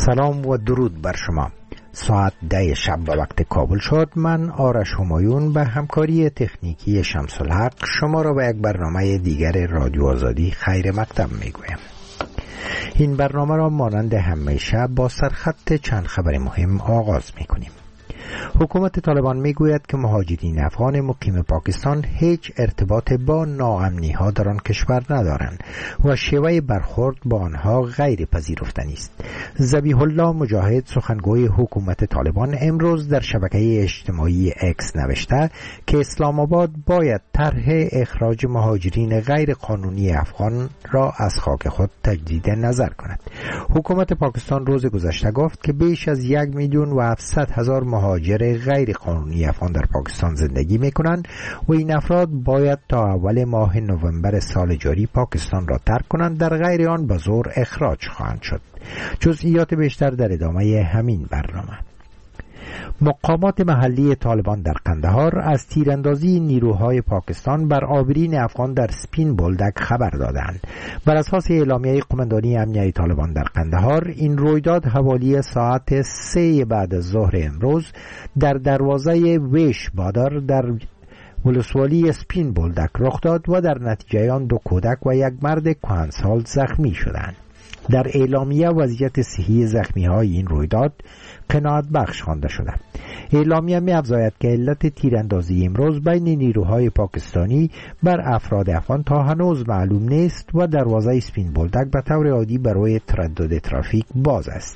سلام و درود بر شما. ساعت 10 شب به وقت کابل شد. من آرش همایون به همکاری تکنیکی شمس الحق شما را به یک برنامه دیگر رادیو آزادی خیر مقدم میگویم. این برنامه را مانند همیشه با سرخط چند خبر مهم آغاز میکنیم. حکومت طالبان میگوید که مهاجرین افغان مقیم پاکستان هیچ ارتباط با ناامنی ها در آن کشور ندارند و شیوه برخورد با آنها غیر پذیرفتنی است. ذبیح الله مجاهد سخنگوی حکومت طالبان امروز در شبکه اجتماعی اکس نوشته که اسلام آباد باید طرح اخراج مهاجرین غیر قانونی افغان را از خاک خود تجدید نظر کند. حکومت پاکستان روز گذشته گفت که بیش از 1,700,000 مهاجر غیر قانونی افغان در پاکستان زندگی میکنند و این افراد باید تا اول ماه نوامبر سال جاری پاکستان را ترک کنند، در غیر آن به زور اخراج خواهند شد. جزئیات بیشتر در ادامه همین برنامه. مقامات محلی طالبان در قندهار از تیراندازی نیروهای پاکستان بر آبرین افغان در سپین بولدک خبر دادند. بر اساس اعلامیه قماندانی امنیه طالبان در قندهار، این رویداد حوالی ساعت 3 بعد از ظهر امروز در دروازه ویش بادر در ولسوالی سپین بولدک رخ داد و در نتیجه آن 2 کودک و 1 مرد کهنسال زخمی شدند. در اعلامیه وضعیت صحی زخمی های این رویداد قناعت بخش خوانده شده. اعلامیه می افزاید که علت تیراندازی امروز بین نیروهای پاکستانی بر افراد افغان تا هنوز معلوم نیست و دروازه سپین بولدک به طور عادی برای تردد ترافیک باز است.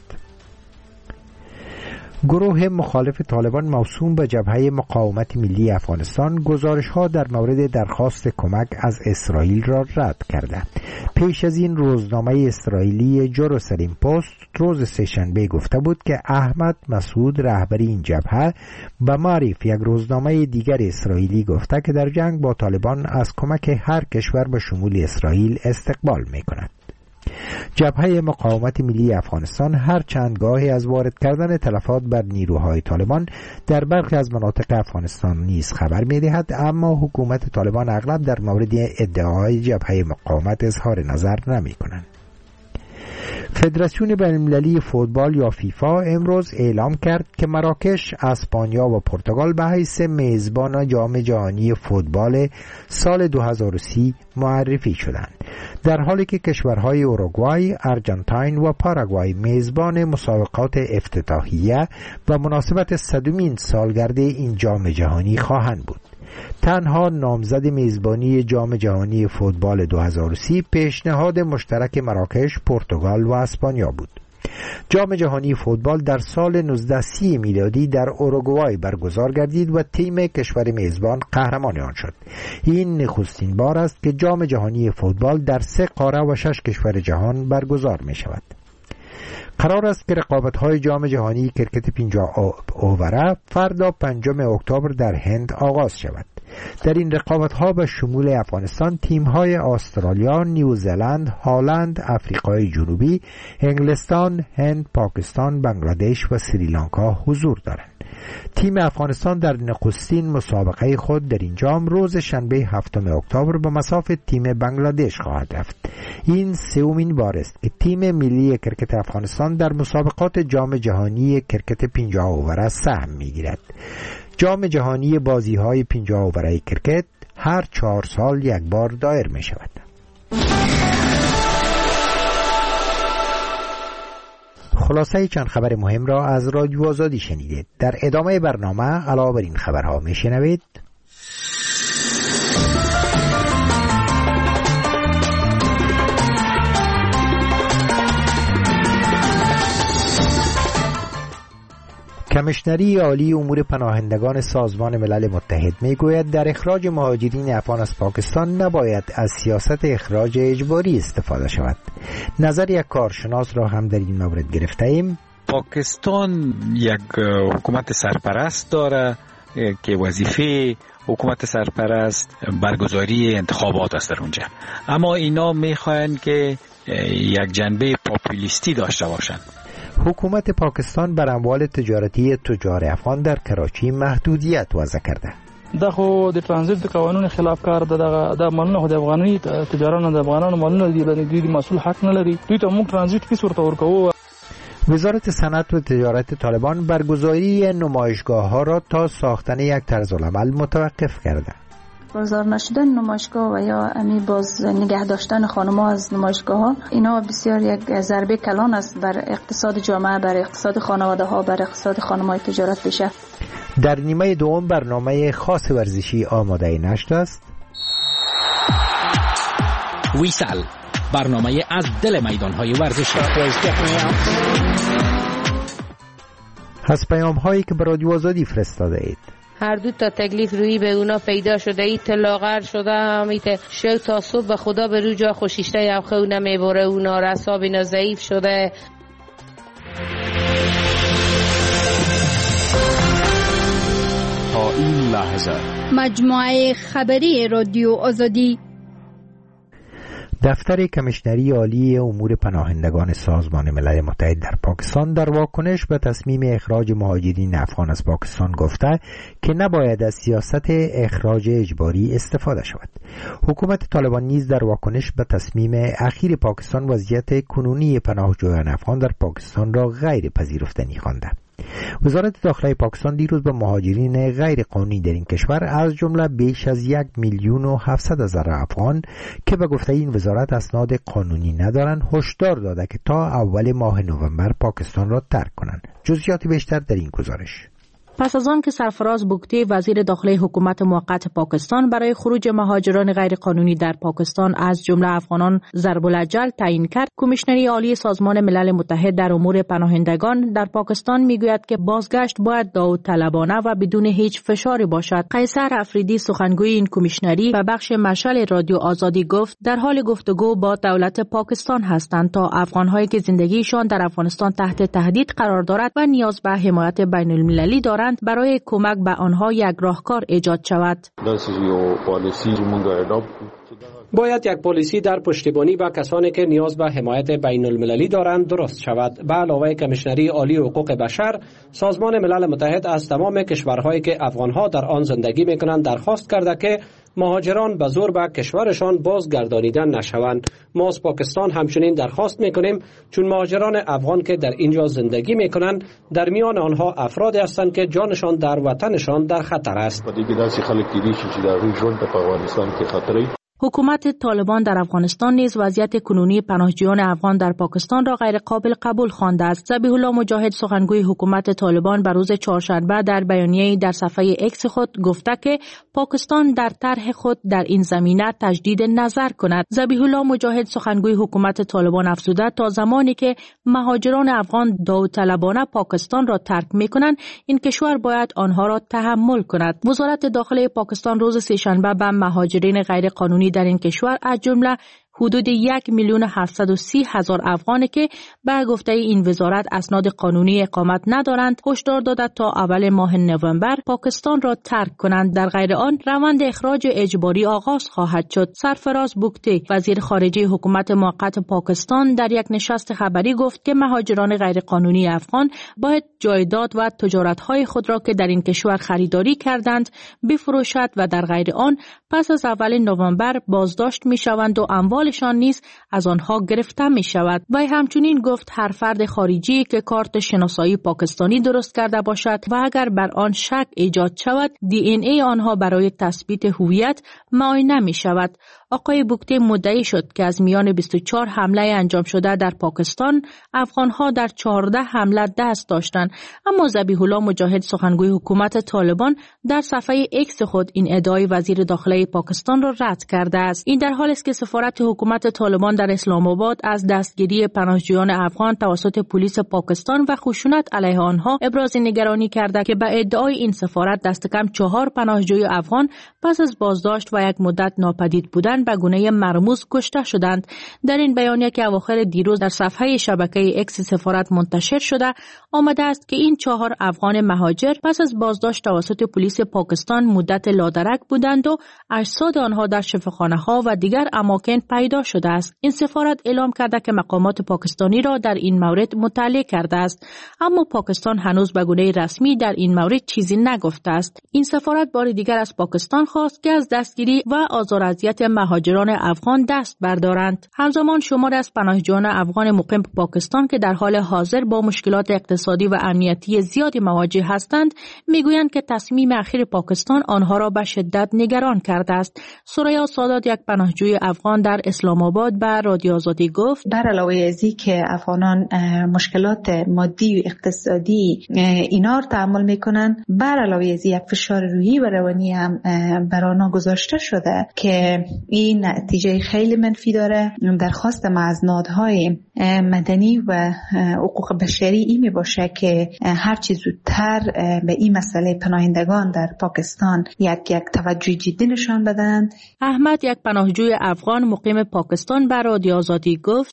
گروه مخالف طالبان موسوم به جبهه مقاومت ملی افغانستان گزارش‌ها در مورد درخواست کمک از اسرائیل را رد کرده. پیش از این روزنامه اسرائیلی جروسلم پست روز سه‌شنبه گفته بود که احمد مسعود رهبر این جبهه به معرف یک روزنامه دیگر اسرائیلی گفته که در جنگ با طالبان از کمک هر کشور به شمول اسرائیل استقبال می‌کند. جبهه مقاومت ملی افغانستان هر چند گاهی از وارد کردن تلفات بر نیروهای طالبان در برخی از مناطق افغانستان نیز خبر می‌دهد، اما حکومت طالبان اغلب در مورد ادعاهای جبهه مقاومت اظهار نظر نمی‌کنند. فدراسیون بین‌المللی فوتبال یا فیفا امروز اعلام کرد که مراکش، اسپانیا و پرتغال به حیث میزبان جام جهانی فوتبال سال 2030 معرفی شدند، در حالی که کشورهای اوروگوئه، آرژانتین و پاراگوئه میزبان مسابقات افتتاحیه و مناسبت 100مین سالگرد این جام جهانی خواهند بود. تنها نامزد میزبانی جام جهانی فوتبال 2030 پیشنهاد مشترک مراکش، پرتغال و اسپانیا بود. جام جهانی فوتبال در سال 1930 میلادی در اوروگوئه برگزار گردید و تیم کشور میزبان قهرمان آن شد. این نخستین بار است که جام جهانی فوتبال در 3 قاره و 6 کشور جهان برگزار می شود. قرار است که رقابت‌های جام جهانی کرکت 50 اووره فردا 5 اکتبر در هند آغاز شود. در این رقابت‌ها به شمول افغانستان تیم‌های استرالیا، نیوزلند، هلند، آفریقای جنوبی، انگلستان، هند، پاکستان، بنگلادش و سریلانکا حضور دارند. تیم افغانستان در نخستین مسابقه خود در این جام روز شنبه 7 اکتبر به مصاف تیم بنگلادش خواهد رفت. این 3مین بار است که تیم ملی کرکت افغانستان در مسابقات جام جهانی کرکت 50 اووره سهم می‌گیرد. جام جهانی بازی‌های 50 اووره کرکت هر 4 سال یک بار دایر می‌شود. خلاصه چند خبر مهم را از رادیو آزادی شنیدید. در ادامه برنامه علاوه بر این خبرها میشنوید: کمیشنری عالی امور پناهندگان سازمان ملل متحد میگوید در اخراج مهاجرین افغان از پاکستان نباید از سیاست اخراج اجباری استفاده شود. نظر یک کارشناس را هم در این مورد گرفته ایم. پاکستان یک حکومت سرپرست داره که وظیفه حکومت سرپرست برگزاری انتخابات است در اونجا، اما اینا میخواین که یک جنبه پاپولیستی داشته باشند. حکومت پاکستان بر اموال تجارتی تجار افغان در کراچی محدودیت وضع کرده. دا خو د ترانزیت قوانینو خلاف کار ده. دا مالونه خو د افغاني تجارانو د افغانانو مالونه دي، دوی مسؤل حق نه لري. دوی ته موږ ترانزیت فیس ورته ورکوو. وزارت صنعت و تجارت طالبان برگزاری نمایشگاه‌ها را تا ساختن یک طرزالعمل متوقف کرده. گذار نشدن نمایشگاه و یا امی باز نگه داشتن خانم‌ها از نمایشگاه‌ها، اینا بسیار یک ضربه کلان است بر اقتصاد جامعه، بر اقتصاد خانواده‌ها، بر اقتصاد خانم‌های تجارت پیشه. در نیمه دوم برنامه خاص ورزشی آماده نشد است. ویسل، برنامه از دل میدان‌های ورزشی. از پیام‌هایی که به رادیو آزادی فرستاده اید. هر دو تا تکلیف روی به اونا پیدا شده، ایت لاغر شده، همیت شو تا صبح به خدا به رو جا خوشیشته یا خو نمیبره، اونا رساب اینا ضعیف شده. تا این لحظه مجموعه خبری رادیو آزادی. دفتر کمیشنری عالی امور پناهندگان سازمان ملل متحد در پاکستان در واکنش به تصمیم اخراج مهاجرین افغان از پاکستان گفته که نباید از سیاست اخراج اجباری استفاده شود. حکومت طالبان نیز در واکنش به تصمیم اخیر پاکستان وضعیت کنونی پناهجویان افغان در پاکستان را غیر پذیرفتنی خوانده. وزارت داخلی پاکستان دیروز به مهاجرین غیر قانونی در این کشور از جمله بیش از 1,700,000 افغان که به گفته این وزارت اسناد قانونی ندارند هشدار داده که تا اول ماه نوامبر پاکستان را ترک کنند. جزئیات بیشتر در این گزارش. پس از آن که سرفراز بوگتی وزیر داخلی حکومت موقت پاکستان برای خروج مهاجران غیرقانونی در پاکستان از جمله افغانان ضرب الاجل تعیین کرد، کمیشنری عالی سازمان ملل متحد در امور پناهندگان در پاکستان میگوید که بازگشت باید داوطلبانه و بدون هیچ فشاری باشد. قیصر افریدی سخنگوی این کمیشنری و بخش مشعل رادیو آزادی گفت در حال گفتگو با دولت پاکستان هستند تا افغان‌هایی که زندگیشان در افغانستان تحت تهدید قرار دارد و نیاز به حمایت بین‌المللی دارند برای کمک به آنها یک راهکار ایجاد شود. باید یک پالیسی در پشتیبانی به کسانی که نیاز به حمایت بین المللی دارند درست شود. به علاوه کمیشنری عالی حقوق بشر، سازمان ملل متحد از تمام کشورهایی که افغانها در آن زندگی میکنند درخواست کرده که مهاجران به زور به کشورشان بازگردانیده نشوند. ما از پاکستان همچنین درخواست میکنیم چون مهاجران افغان که در اینجا زندگی میکنند در میان آنها افرادی هستند که جانشان در وطنشان در خطر است. حکومت طالبان در افغانستان نیز وضعیت کنونی پناهجویان افغان در پاکستان را غیر قابل قبول خوانده است. ذبیح الله مجاهد سخنگوی حکومت طالبان بر روز چهارشنبه در بیانیه‌ای در صفحه اکس خود گفته که پاکستان در طرح خود در این زمینه تجدید نظر کند. ذبیح الله مجاهد سخنگوی حکومت طالبان افزوده تا زمانی که مهاجران افغان داوطلبانه پاکستان را ترک می‌کنند این کشور باید آنها را تحمل کند. وزارت داخلی پاکستان روز سه‌شنبه به مهاجرین غیر قانونی در این کشور از جمله حدود 1,730,000 افغانی که به گفته این وزارت اسناد قانونی اقامت ندارند هشدار داده تا اول ماه نوامبر پاکستان را ترک کنند. در غیر آن روند اخراج اجباری آغاز خواهد شد. سرفراز بوگتی وزیر خارجه حکومت موقت پاکستان در یک نشست خبری گفت که مهاجران غیر قانونی افغان باید جایداد و تجارت‌های خود را که در این کشور خریداری کردند بفروشد و در غیر آن پس از اول نوامبر بازداشت می‌شوند و اموالشان نیز از آنها گرفته می‌شود. و همچنین گفت هر فرد خارجی که کارت شناسایی پاکستانی درست کرده باشد و اگر بر آن شک ایجاد شود DNA آنها برای تثبیت هویت معاینه می‌شود. آقای بوگتی مدعی شد که از میان 24 حمله انجام شده در پاکستان افغانها در 14 حمله دست داشتند. اما ذبیح الله مجاهد سخنگوی حکومت طالبان در صفحه اکس خود این ادعای وزیر داخلی پاکستان را رد کرده است. این در حالی است که سفارت حکومت طالبان در اسلام آباد از دستگیری پناهجویان افغان توسط پلیس پاکستان و خشونت علیه آنها ابراز نگرانی کرده که به ادعای این سفارت دست کم 4 پناهجوی افغان پس از بازداشت و یک مدت ناپدید بودن به گونه مرموز کشته شدند. در این بیانیه که اواخر دیروز در صفحه شبکه اکس سفارت منتشر شده آمده است که این 4 افغان مهاجر پس از بازداشت توسط پلیس پاکستان مدت لادرک بودند و اجساد آنها در شفاخانه‌ها و دیگر اماکن پیدا پیدا شده است. این سفارت اعلام کرده که مقامات پاکستانی را در این مورد مطلع کرده است، اما پاکستان هنوز به گونه رسمی در این مورد چیزی نگفته است. این سفارت بار دیگر از پاکستان خواست که از دستگیری و آزار و اذیت مهاجران افغان دست بردارند. همزمان شماری از پناهجویان افغان مقیم پاکستان که در حال حاضر با مشکلات اقتصادی و امنیتی زیادی مواجه هستند میگویند که تصمیم اخیر پاکستان آنها را به شدت نگران کرده است. سوریا سادات، یک پناهجوی افغان در اسلام آباد، به رادیو آزادی گفت بر علاوه از اینکه افغانان مشکلات مادی و اقتصادی اینا رو تحمل میکنن، بر علاوه از یک فشار روحی و روانی هم بر آنها گذاشته شده که این نتیجه خیلی منفی داره. درخواست از نهادهای مدنی و حقوق بشری این می باشه که هر چه زودتر به این مسئله پناهندگان در پاکستان یک توجه جدی نشان بدن. احمد، یک پناهجوی افغان مقیم پاکستان، به رادیو آزادی گفت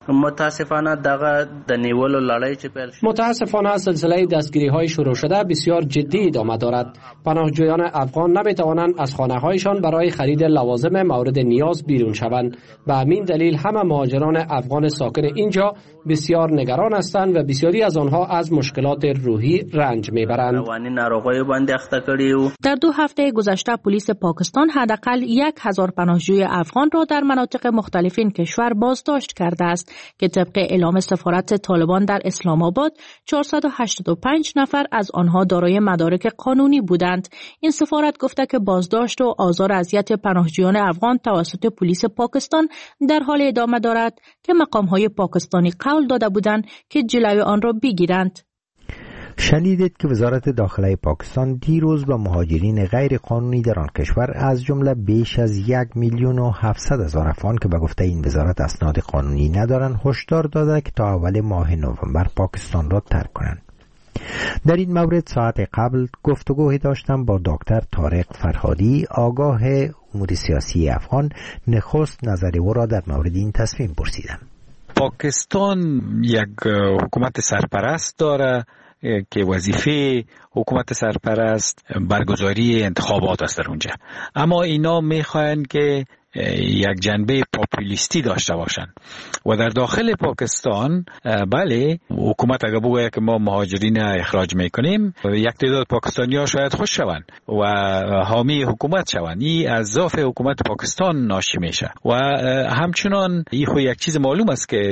متاسفانه سلسله دستگیری های شروع شده بسیار جدی ادامه دارد. پناهجویان افغان نمیتوانند از خانه هایشان برای خرید لوازم مورد نیاز بیرون شوند. به همین دلیل همه مهاجران افغان ساکن اینجا بسیار نگران هستند و بسیاری از آنها از مشکلات روحی رنج میبرند. در 2 هفته گذشته پلیس پاکستان حداقل 1000 پناهجوی افغان را در مناطق مختلف این کشور بازداشت کرده است که طبق اعلام سفارت طالبان در اسلام آباد 485 نفر از آنها دارای مدارک قانونی بودند. این سفارت گفته که بازداشت و آزار و اذیت پناهجویان افغان توسط پلیس پاکستان در حال ادامه دارد که مقام‌های پاکستانی قول داده بودند که جلوی آن را بگیرند. شنیدید که وزارت داخله پاکستان دیروز به مهاجرین غیر قانونی در آن کشور از جمله بیش از 1,700,000 افغان که به گفته این وزارت اسناد قانونی ندارند هشدار داده که تا اول ماه نوامبر پاکستان را ترک کنند. در این مورد ساعت قبل گفتگوی داشتم با دکتر طارق فرهادی، آگاه امور سیاسی افغان. نخست نظر او را در مورد این تصمیم پرسیدم. پاکستان یک حکومت سرپرست داره که وظیفه حکومت سرپرست برگزاری انتخابات است در اونجا، اما اینا میخواین که یک جنبه پاپولیستی داشته باشن و در داخل پاکستان بله حکومت اگر بگوید که ما مهاجرین اخراج میکنیم، یک تعداد پاکستانی ها شاید خوش شوند و حامی حکومت شوند. این از ضعف حکومت پاکستان ناشی میشه و همچنان این خو یک چیز معلوم است که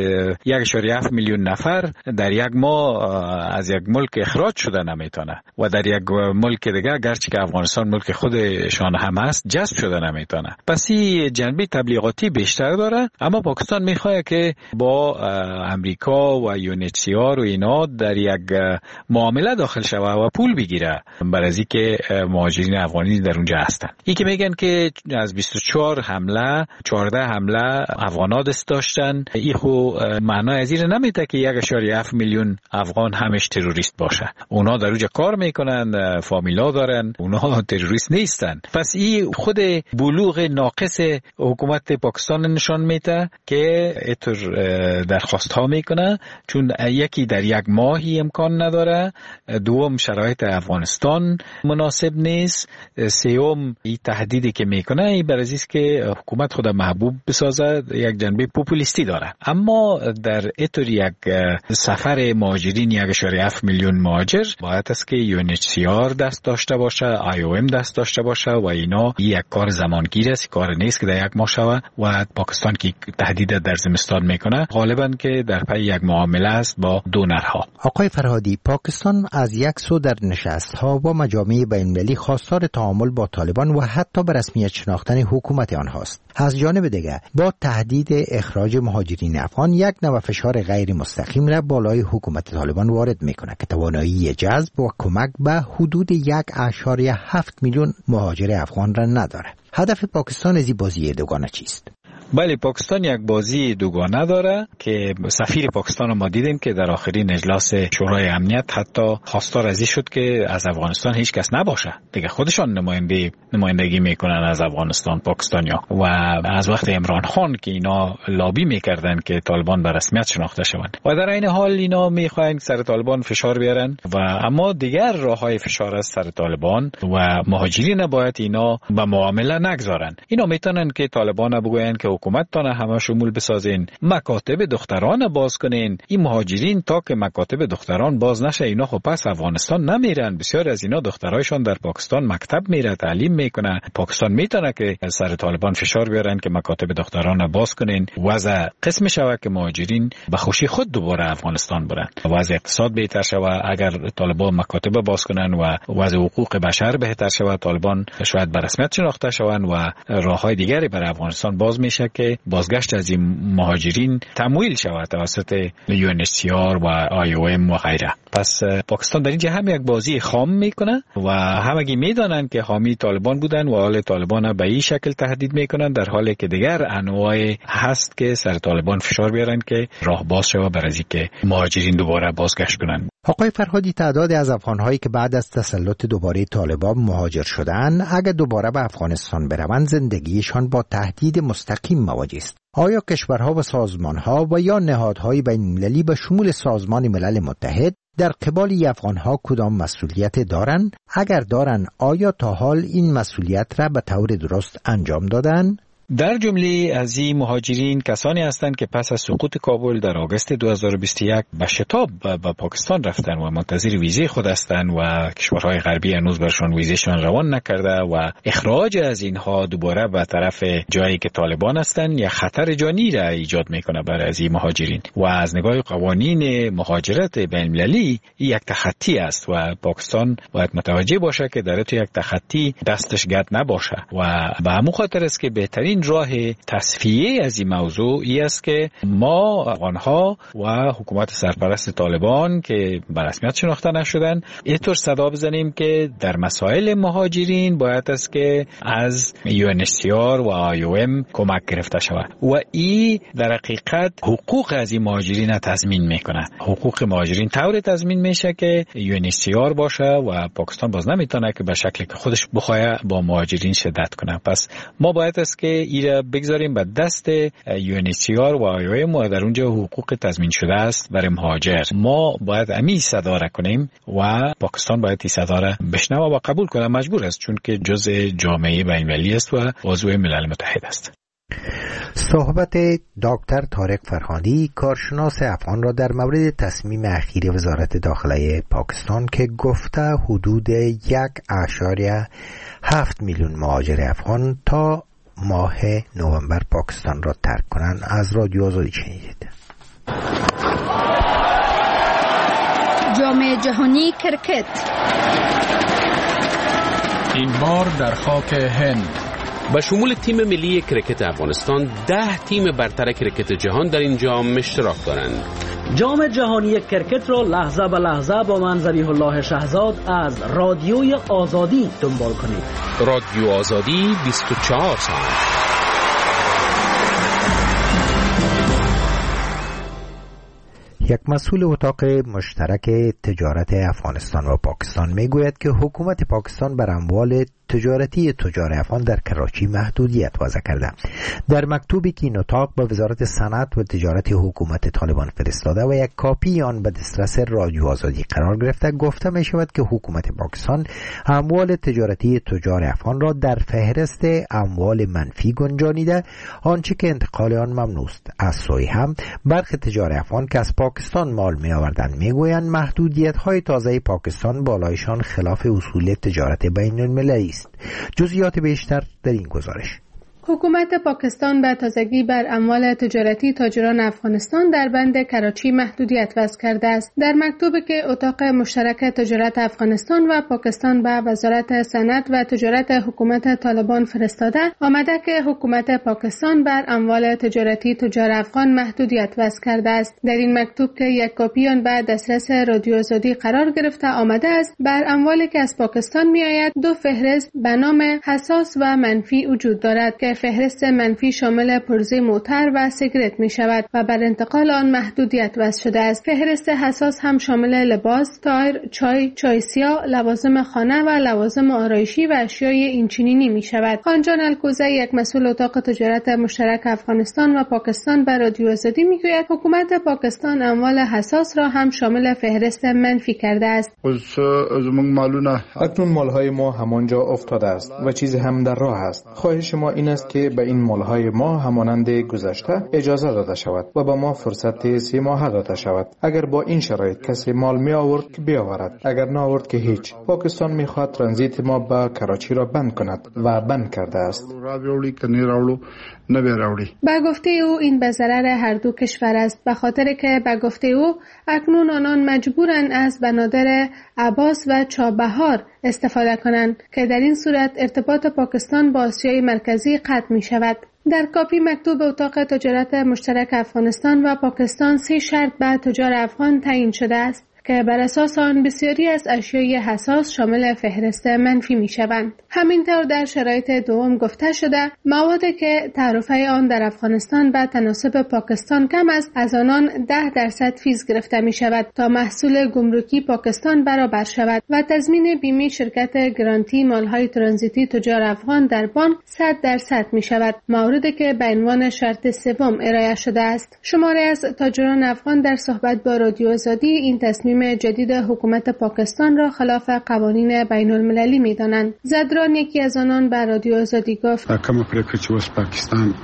1.7 میلیون نفر در یک ماه از یک ملک اخراج شده نمیتونه و در یک ملک دیگه گرچه که افغانستان ملک خودشان هم هست جذب شده نمیتونه. پس این جنبه تبلیغاتی بیشتر داره، اما پاکستان میخواد که با امریکا و UNHCR و اینا در یک معامله داخل شوه و پول بگیره برای از اینکه مهاجرین افغانی در اونجا هستن. این که میگن که از 24 حمله 14 حمله افغانا دست داشتن، این خو معنای از این نمیده که 1.7 میلیون افغان همش تروریست باشه. اونا در اونجا کار میکنن، فامیلا دارن، اونا تروریست نیستن. پس این خود بلوغ ناقص حکومت پاکستان نشان میده که اینطور درخواست ها میکنه، چون یکی در یک ماهی امکان نداره، دوم شرایط افغانستان مناسب نیست، سوم این تهدیدی که میکنه این برای است که حکومت خود محبوب بسازه، یک جنبه پوپولیستی داره. اما در اینطور یک سفر مهاجرین 1.7 میلیون مهاجر باید است که UNHCR دست داشته باشه، IOM دست داشته باشه و اینا یک کار زمانگیر است، کار نیست که در یک ماه شوه و پاکستان که تهدید در زمستان میکنه غالبا که در پی یک معامله است با دونرها. آقای فرهادی، پاکستان از یک سو در نشست‌ها با مجامع بین‌المللی خواستار تعامل با طالبان و حتی به رسمیت شناختن حکومت آنهاست. از جانب دیگر با تهدید اخراج مهاجرین افغان یک نوع فشار غیر مستقیم را بالای حکومت طالبان وارد میکنه که توانایی جذب و کمک به حدود 1.7 میلیون مهاجر افغان را نداره. هدف پاکستان از این بازی دوگانه چیست؟ بله، پاکستان یک بازی دوگانه داره که سفیر پاکستان رو ما دیدیم که در آخرین اجلاس شورای امنیت حتی خواستار از این شد که از افغانستان هیچ کس نباشه دیگه، خودشان نمایندگی میکنن از افغانستان پاکستانیا. و از وقت عمران خان که اینا لابی میکردن که طالبان به رسمیت شناخته شوند و در این حال اینا میخواین سر طالبان فشار بیارن و اما دیگر راههای فشار از سر طالبان و مهاجرین باید اینا به معامله نگذارن. اینا میتونن که طالبان بگوین که حکومت تانه همه شمول بسازین، مکاتب دختران باز کنین. این مهاجرین تا که مکاتب دختران باز نشه اینا خب پس افغانستان نمیرن. بسیار از اینا دخترایشان در پاکستان مکتب میره، تعلیم میکنه. پاکستان میتونه که سر طالبان فشار بیارن که مکاتب دختران باز کنین. وضع قسم شوه که مهاجرین به خوشی خود دوباره افغانستان برن. وضع اقتصاد بهتر شوه اگر طالبان مکاتب باز کنن و وضع حقوق بشر بهتر شوه، طالبان شاید به رسمیت شناخته شوند و راههای دیگری برای افغانستان باز میشه که بازگشت از این مهاجرین تمویل شود توسط UNHCR و IOM و غیره. پس پاکستان در اینجا هم یک بازی خام میکنه و همگی میدانند که حامی طالبان بودن و حال طالبان به این شکل تهدید میکنن، در حالی که دیگر انواع هست که سر طالبان فشار بیارن که راه باز شود برای اینکه مهاجرین دوباره بازگشت کنن. آقای فرهادی، تعداد از افغان‌هایی که بعد از تسلط دوباره طالبان مهاجر شدند اگر دوباره به افغانستان بروند زندگیشان با تهدید مستقیم مواجه است. آیا کشورها و سازمانها و یا نهادهای بین‌المللی به شمول سازمان ملل متحد در قبال افغان‌ها کدام مسئولیت دارند؟ اگر دارند آیا تا حال این مسئولیت را به طور درست انجام دادند؟ در جمله از این مهاجرین کسانی هستند که پس از سقوط کابل در آگوست 2021 به شتاب به پاکستان رفتن و منتظر ویزه خود هستند و کشورهای غربی هنوز برشان ویزهشان روان نکرده و اخراج از اینها دوباره به طرف جایی که طالبان هستند یا خطر جانی را ایجاد میکنه برای از این مهاجرین و از نگاه قوانین مهاجرت بین‌المللی یک تخطی است و پاکستان باید متوجه باشه که در تو یک تخطی دستش گرد نباشه و به همون خاطر است که بهترین راه تصفیه از این موضوع ای است که ما افغانها و حکومت سرپرست طالبان که به رسمیت شناخته نشدن اینطور صدا بزنیم که در مسائل مهاجرین باید است که از UNHCR و IOM کمک گرفته شود و این در حقیقت حقوق از این مهاجرین تضمین میکنه. حقوق مهاجرین طور تضمین میشه که UNHCR باشه و پاکستان باز نمیتونه که به شکلی که خودش بخواه با مهاجرین شدت کنه. پس ما باید است که ایره بگذاریم به دست UNHCR و IOM و در اونجا حقوق تضمین شده است برای مهاجر. ما باید امی صدا را کنیم و پاکستان باید این صدا را بشنوه و قبول کنه، مجبور است چون که جزء جامعه بین‌المللی است و عضو ملل متحد است. صحبت دکتر طارق فرهادی کارشناس افغان را در مورد تصمیم اخیر وزارت داخله پاکستان که گفته حدود 1.7 میلیون مهاجر افغان تا ماه نوامبر پاکستان را ترک کنند از رادیو آزادی شنیدید. جام جهانی کرکت این بار در خاک هند به شمول تیم ملی کرکت افغانستان 10 تیم برتر کرکت جهان در این جام اشتراک دارند. جام جهانی کرکت را لحظه به لحظه با من ذبیح الله شهزاد از رادیوی آزادی دنبال کنید. رادیو آزادی 24 ساعت. یک مسئول اتاق مشترک تجارت افغانستان و پاکستان میگوید که حکومت پاکستان بر اموال تجارتی تجار افغان در کراچی محدودیت وضع کرده. در مکتوبی که این اتاق به وزارت صنعت و تجارت حکومت طالبان فرستاده و یک کاپی آن به دسترس رادیو آزادی قرار گرفته گفته می شود که حکومت پاکستان اموال تجارتی تجار افغان را در فهرست اموال منفی گنجانیده، آنچه که انتقال آن ممنوع است. از سوی هم برخی تجار افغان که از پاکستان مال می آوردند میگویند محدودیت های تازه پاکستان بالایشان خلاف اصول تجارت بین المللی است. جزئیات بیشتر در این گزارش. حکومت پاکستان به تازگی بر اموال تجارتی تاجران افغانستان در بند کراچی محدودیت وضع کرده است. در مکتوبی که اتاق مشترک تجارت افغانستان و پاکستان به وزارت صنعت و تجارت حکومت طالبان فرستاده آمده که حکومت پاکستان بر اموال تجارتی تجار افغان محدودیت وضع کرده است. در این مکتوب که یک کاپی آن به دسترس رادیو آزادی قرار گرفته آمده است بر اموالی که از پاکستان میآید دو فهرست به نام حساس و منفی وجود دارد که فهرست منفی شامل پرزه موتر و سیگرت می شود و بر انتقال آن محدودیت وضع شده است. فهرست حساس هم شامل لباس، تایر، چای سیاه، لوازم خانه و لوازم آرایشی و اشیای اینچنینی می شود. خانجان الکوزه یک مسئول اتاق تجارت مشترک افغانستان و پاکستان بر رادیو آزادی می گوید حکومت پاکستان اموال حساس را هم شامل فهرست منفی کرده است. اکنون مالهای ما همانجا افتاده است و چیزی هم در راه است. خواهش ما این است است که به این مالهای ما همانند گذشته اجازه داده شود و به ما فرصت 3 ماه داده شود. اگر با این شرایط کسی مال می آورد که بیاورد، اگر نه آورد که هیچ. پاکستان می خواهد ترانزیت ما به کراچی را بند کند و بند کرده است. به گفته او این به ضرر هر دو کشور است، به خاطر که به گفته او اکنون آنان مجبورند از بنادر عباس و چابهار استفاده کنند که در این صورت ارتباط پاکستان با آسیای مرکزی قطع می شود. در کاپی مکتوب اتاق تجارت مشترک افغانستان و پاکستان 3 شرط به تجار افغان تعیین شده است که بر اساس آن بسیاری از اشیای حساس شامل فهرست منفی می شوند. همینطور در شرایط دوم گفته شده موادی که تعرفه آن در افغانستان به تناسب پاکستان کم است از آنان 10% فیز گرفته می شود تا محصول گمرکی پاکستان برابر شود و تضمین بیمه شرکت گرانتی مالهای ترانزیتی تجار افغان در بانک 100% می شود، موردی که به عنوان شرط سوم ارائه شده است. شماری از تاجران افغان در صحبت با رادیو آزادی این تصمیم جدید حکومت پاکستان را خلاف قوانین بین المللی می دانند. زدران یکی از آنان به رادیو آزادی گفت پاکستان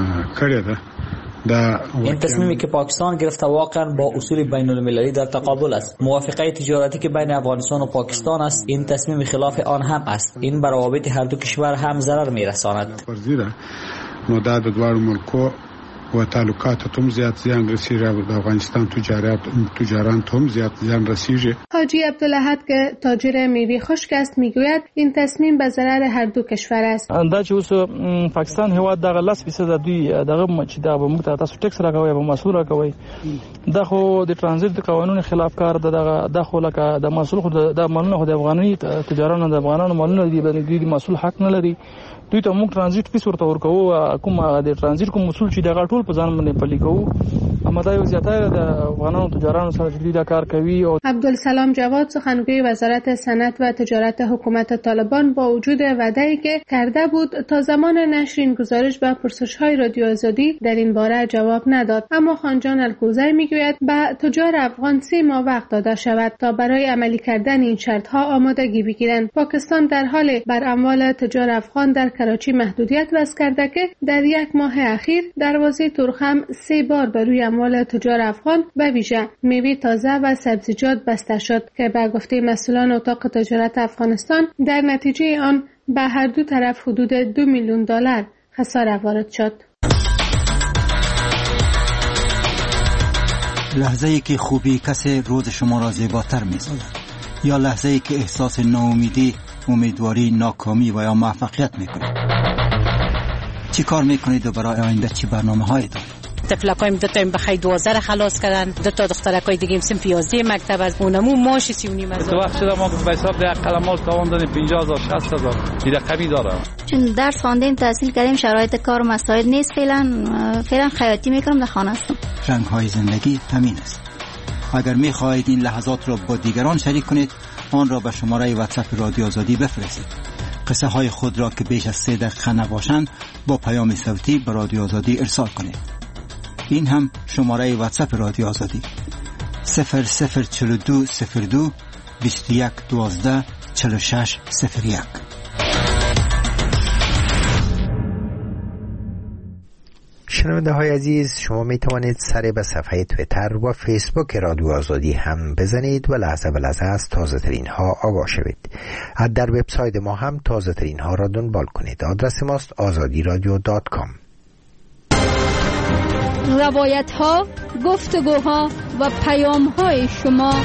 این تصمیمی که پاکستان گرفته واقعا با اصول بین المللی در تقابل است. موافقه تجارتی که بین افغانستان و پاکستان است این تصمیم خلاف آن هم است. این بر روابط هر دو کشور هم ضرر می رساند. و تعلقات هم زیاد زیان رسیده و افغانستان تجاران هم زیاد زیان رسیده. حاجی عبدالأحد که تاجر میوه خشک است میگوید این تصمیم به ضرر هر دو کشور است. دا چې اوس پاکستان هیواد دغه 10% دوی دغه چې دا به موږ تاسو ټیکس راکوي به مسؤل راکوي دا خو د ترانزیت قانون خلاف کار دغه د خو لکه د مسؤل خو د مالونو خو د افغاني تجارانو د افغانانو مالونو دی باندې مسؤل حق نه لري. دوی ته موږ ترانزیت فیس ورته ورکوو، کوم د ترانزیت کوم مسؤل چې دغه ټول په ځان باندې پلي کوو. اما دا یو زیاتره د افغانانو تجارانو سره چې دا کار کوي. عبدالسلام جواد سخنگوی وزارت صنعت و تجارت حکومت طالبان با وجود وعده‌ای که کرده بود تا زمان نشر این گزارش به پرسش‌های رادیو آزادی در این باره جواب نداد. اما خانجان الکوزی میگوید به تجار افغان 3 ماه وقت داده شود تا برای عملی کردن این شرط‌ها آمادگی بگیرند. پاکستان در حال بر اموال تجار افغان در کراچی محدودیت وضع کرده که در 1 ماه اخیر دروازه ترخم 3 بار بر روی اموال تجار افغان به ویژه میوه تازه و سبزیجات بسته شد که به گفته مسئولان اتاق تجارت افغانستان در نتیجه آن به هر دو طرف حدود 2 میلیون دلار خساره وارد شد. لحظه‌ای که خوبی کسی روز شما را زیباتر می‌سازد یا لحظه‌ای که احساس ناامیدی، امیدواری، ناکامی و یا موفقیت می‌کنید. چی کار می‌کنید و برای آینده چی برنامه‌هایی دارید؟ تفلکایم 2 تا بخای 12 خلاص کردن، 2 تا دخترکای دیگه صنف 11 مکتب از اونمو ماش 39,000. تو وقت شده ما به حساب ده قلمات تمام دادیم 50,000 60,000 این رقمی داره. چون درس خواندیم تحصیل کردیم شرایط کار مساعد نیست. فعلا خیاطی میکنم در خانه هستم. رنگ‌های زندگی همین است. اگر می‌خواهید این لحظات را با دیگران شریک کنید آن را به شماره واتساپ رادیو آزادی بفرستید. قصه های خود را که بیش از 3 دقیقه نباشند با پیام صوتی به رادیو آزادی ارسال کنید. این هم شماره واتساپ رادیو آزادی 0042 02 21 12 46 01. شنونده های عزیز، شما می توانید سر به صفحه تویتر و فیسبوک رادیو آزادی هم بزنید و لحظه به لحظه از تازه ترین ها آگاه شوید. در وبسایت ما هم تازه ترین ها را دنبال کنید. آدرس ماست azadiradio.com. روایت ها، گفتگوها و پیام های شما.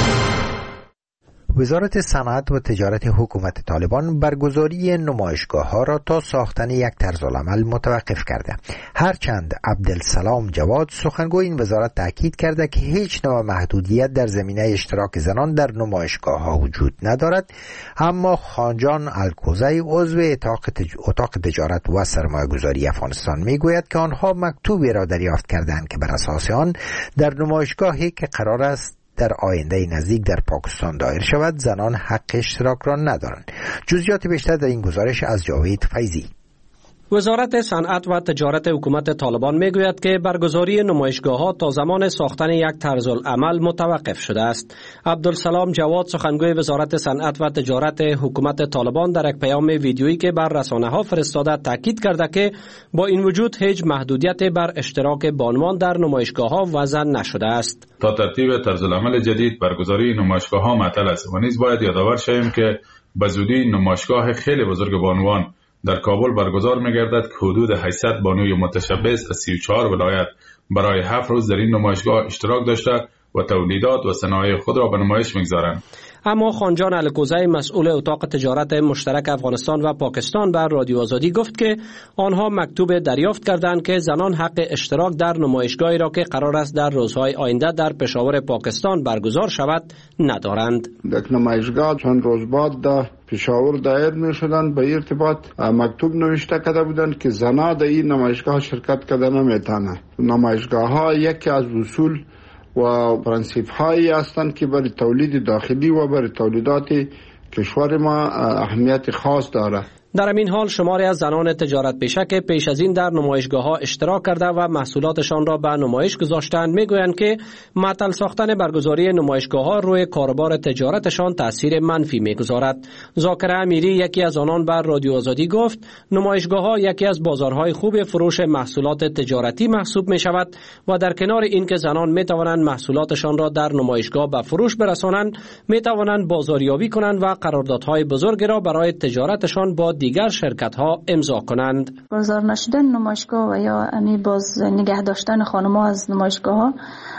وزارت صنعت و تجارت حکومت طالبان برگزاری نمایشگاه‌ها را تا ساختن یک طرزالعمل متوقف کرده. هرچند عبدالسلام جواد سخنگوی این وزارت تاکید کرده که هیچ نوع محدودیت در زمینه اشتراک زنان در نمایشگاه‌ها وجود ندارد، اما خانجان الکوزی عضو اتاق تجارت و سرمایه‌گذاری افغانستان میگوید که آنها مکتوبی را دریافت کردند که بر اساس آن در نمایشگاهی که قرار است در آینده نزدیک در پاکستان دایر شود زنان حق اشتراک را ندارند. جزئیات بیشتر در این گزارش از جاوید فیضی. وزارت صنعت و تجارت حکومت طالبان میگوید که برگزاری نمایشگاه‌ها تا زمان ساختن یک طرزالعمل متوقف شده است. عبدالسلام جواد سخنگوی وزارت صنعت و تجارت حکومت طالبان در یک پیام ویدیویی که بر رسانه‌ها فرستاده تاکید کرده که با این وجود هیچ محدودیت بر اشتراک بانوان در نمایشگاه‌ها وضع نشده است. تا ترتیب طرزالعمل جدید برگزاری نمایشگاه‌ها معطل است و نیز باید یادآور شویم که به زودی نمایشگاه خیلی بزرگ بانوان در کابل برگزار می‌گردد که حدود 800 بانوی متشبث از 34 ولایت برای 7 روز در این نمایشگاه اشتراک داشته و تولیدات و صنایع خود را به نمایش می‌گذارند. اما خانجان الکوزی مسئول اتاق تجارت مشترک افغانستان و پاکستان بر رادیو آزادی گفت که آنها مکتوب دریافت کردند که زنان حق اشتراک در نمایشگاهی را که قرار است در روزهای آینده در پشاور پاکستان برگزار شود ندارند. در نمایشگاه چند روز بعد در پشاور دایر می شدند به ارتباط مکتوب نوشته کرده بودند که زنان در این نمایشگاه شرکت کرده نمیتونه. نمایشگاه ها یکی از اصول و پرنسیپ هایی هستند که برای تولید داخلی و برای تولیدات کشور ما اهمیت خاص دارد. در این حال شماری از زنان تجارت پیشه که پیش از این در نمایشگاه ها اشتراک کرده و محصولاتشان را به نمایش گذاشتند میگویند که معطل ساختن برگزاری نمایشگاه ها روی کاروبار تجارتشان تاثیر منفی میگذارد. ذاکر امیری یکی از آنان بر رادیو آزادی گفت نمایشگاه ها یکی از بازارهای خوب فروش محصولات تجارتی محسوب می شود و در کنار اینکه زنان می توانند محصولاتشان را در نمایشگاه به فروش برسانند می توانند بازاریابی کنند و قراردادهای بزرگ را برای تجارتشان با دیگر شرکت ها امضا کنند. برگزار نشدن نمایشگاه و یا باز نگه داشتن خانم‌ها از نمایشگاه ها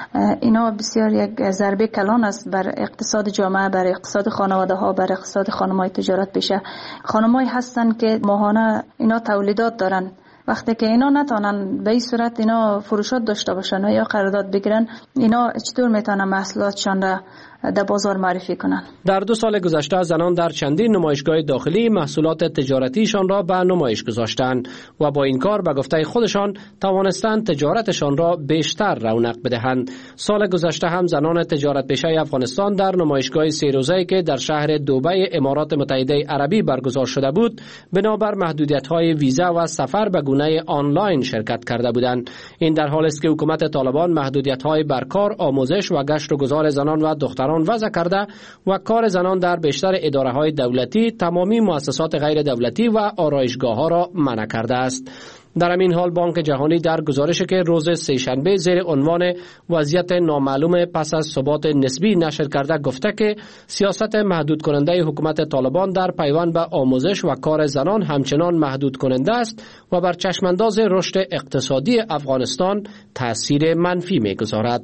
اینا بسیار یک ضربه کلان است بر اقتصاد جامعه، بر اقتصاد خانواده ها، بر اقتصاد خانم‌های تجارت پیشه. خانم‌هایی هستند که ماهانه اینا تولیدات دارن. وقتی که اینا نتونن به این صورت اینا فروشات داشته باشن و یا قرارداد بگیرن، اینا چطور میتونن محصولاتشان را در بازار معرفی کنند. در 2 سال گذشته زنان در چندین نمایشگاه داخلی محصولات تجارتیشان را به نمایش گذاشتند و با این کار به گفته خودشان توانستند تجارتشان را بیشتر رونق بدهند. سال گذشته هم زنان تجارت پیشه افغانستان در نمایشگاه 3 روزه‌ای که در شهر دبی امارات متحده عربی برگزار شده بود بنابر محدودیت‌های ویزا و سفر به گونه آنلاین شرکت کرده بودند. این در حالی است که حکومت طالبان محدودیت‌های بر کار، آموزش و گشت و گذار زنان و دختران وضع کرده و کار زنان در بیشتر اداره‌های دولتی، تمامی مؤسسات غیر دولتی و آرایشگاه‌ها را منع کرده است. در همین حال بانک جهانی در گزارشی که روز سه‌شنبه زیر عنوان وضعیت نامعلوم پس از ثبات نسبی نشر کرده گفته که سیاست محدود کننده حکومت طالبان در پیوند به آموزش و کار زنان همچنان محدود کننده است و بر چشمانداز رشد اقتصادی افغانستان تأثیر منفی می‌گذارد.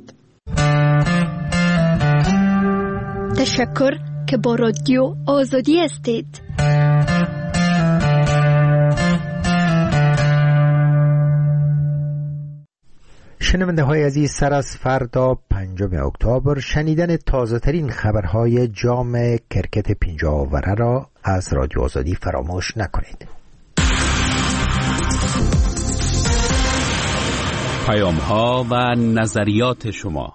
تشکر که با رادیو آزادی هستید. شنونده های عزیز، سر از فردا 5 اکتبر شنیدن تازه ترین خبرهای جام کرکت 50 آوره را از رادیو آزادی فراموش نکنید. پیام ها و نظریات شما.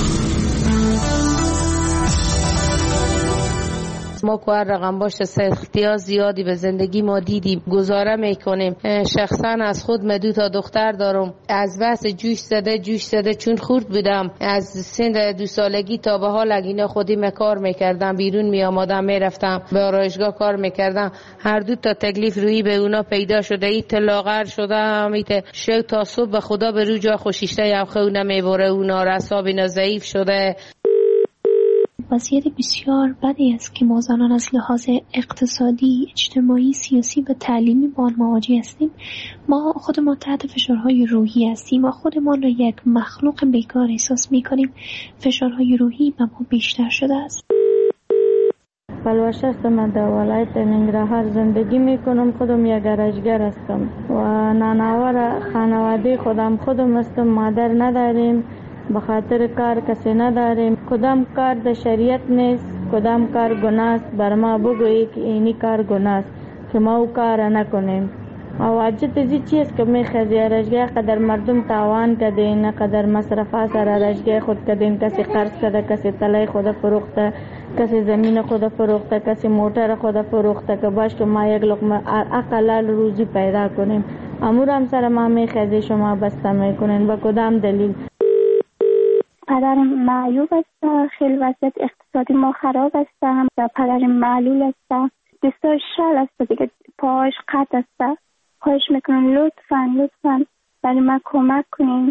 ما که هر رقم باشه سختی‌ها زیادی به زندگی ما دیدیم، گزاره میکنیم. شخصا از خود من 2 دختر دارم. از بس جوش زده چون خورد بودم از سن 2 سالگی تا به حال اینا خودی کار میکردم، بیرون میامادم میرفتم به آرایشگاه کار میکردم. هر 2 تا تکلیف روی به اونا پیدا شده. ایت لاغر شدم، ایت شو تا صبح به خدا به رو جا خوشیشته یا خونه میبره، اونا رساب اینا ضعیف شده. وضعیت بسیار بدی است که ما زنان از لحاظ اقتصادی، اجتماعی، سیاسی و تعلیمی با آن مواجه هستیم. ما خودمان تحت فشارهای روحی هستیم. ما خودمان را یک مخلوق بیکار احساس می‌کنیم. فشارهای روحی به ما بیشتر شده است. پلوش هستم، من در ولایت ننگرهار زندگی میکنم. خودم یک گرجگر هستم و نانآور خانواده خودم هستم. مادر نداریم، به خاطر کار کسی نداریم. کدام کار در شریعت نیست، کدام کار گناه است. بر ما بگویی که اینی کار گناه است که ما او کار نکنیم. واجد زی چیز که میخزی رشگاه قدر مردم تاوان کدین قدر مصرفات سر رشگاه خود کدین کسی قرض کده کسی تلای خود فروخته کسی زمین خود فروخته کسی موتر خود فروخته که باش که ما یک لقمه اقلال روزی پیدا کنیم. امور هم سر ما میخزی شما بسته میکنین با کدام دلیل؟ پدرم معیوب است، خیلی وضعیت اقتصادی ما خراب است و پدرم معلول است، دستاش شل است دیگه، پاهاش قطع است. خواهش میکنم لطفاً برای من کمک کنین.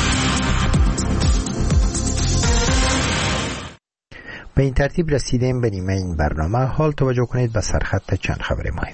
به این ترتیب رسیدیم به نیمه این برنامه. حال توجه کنید به سرخط چند خبر مهم.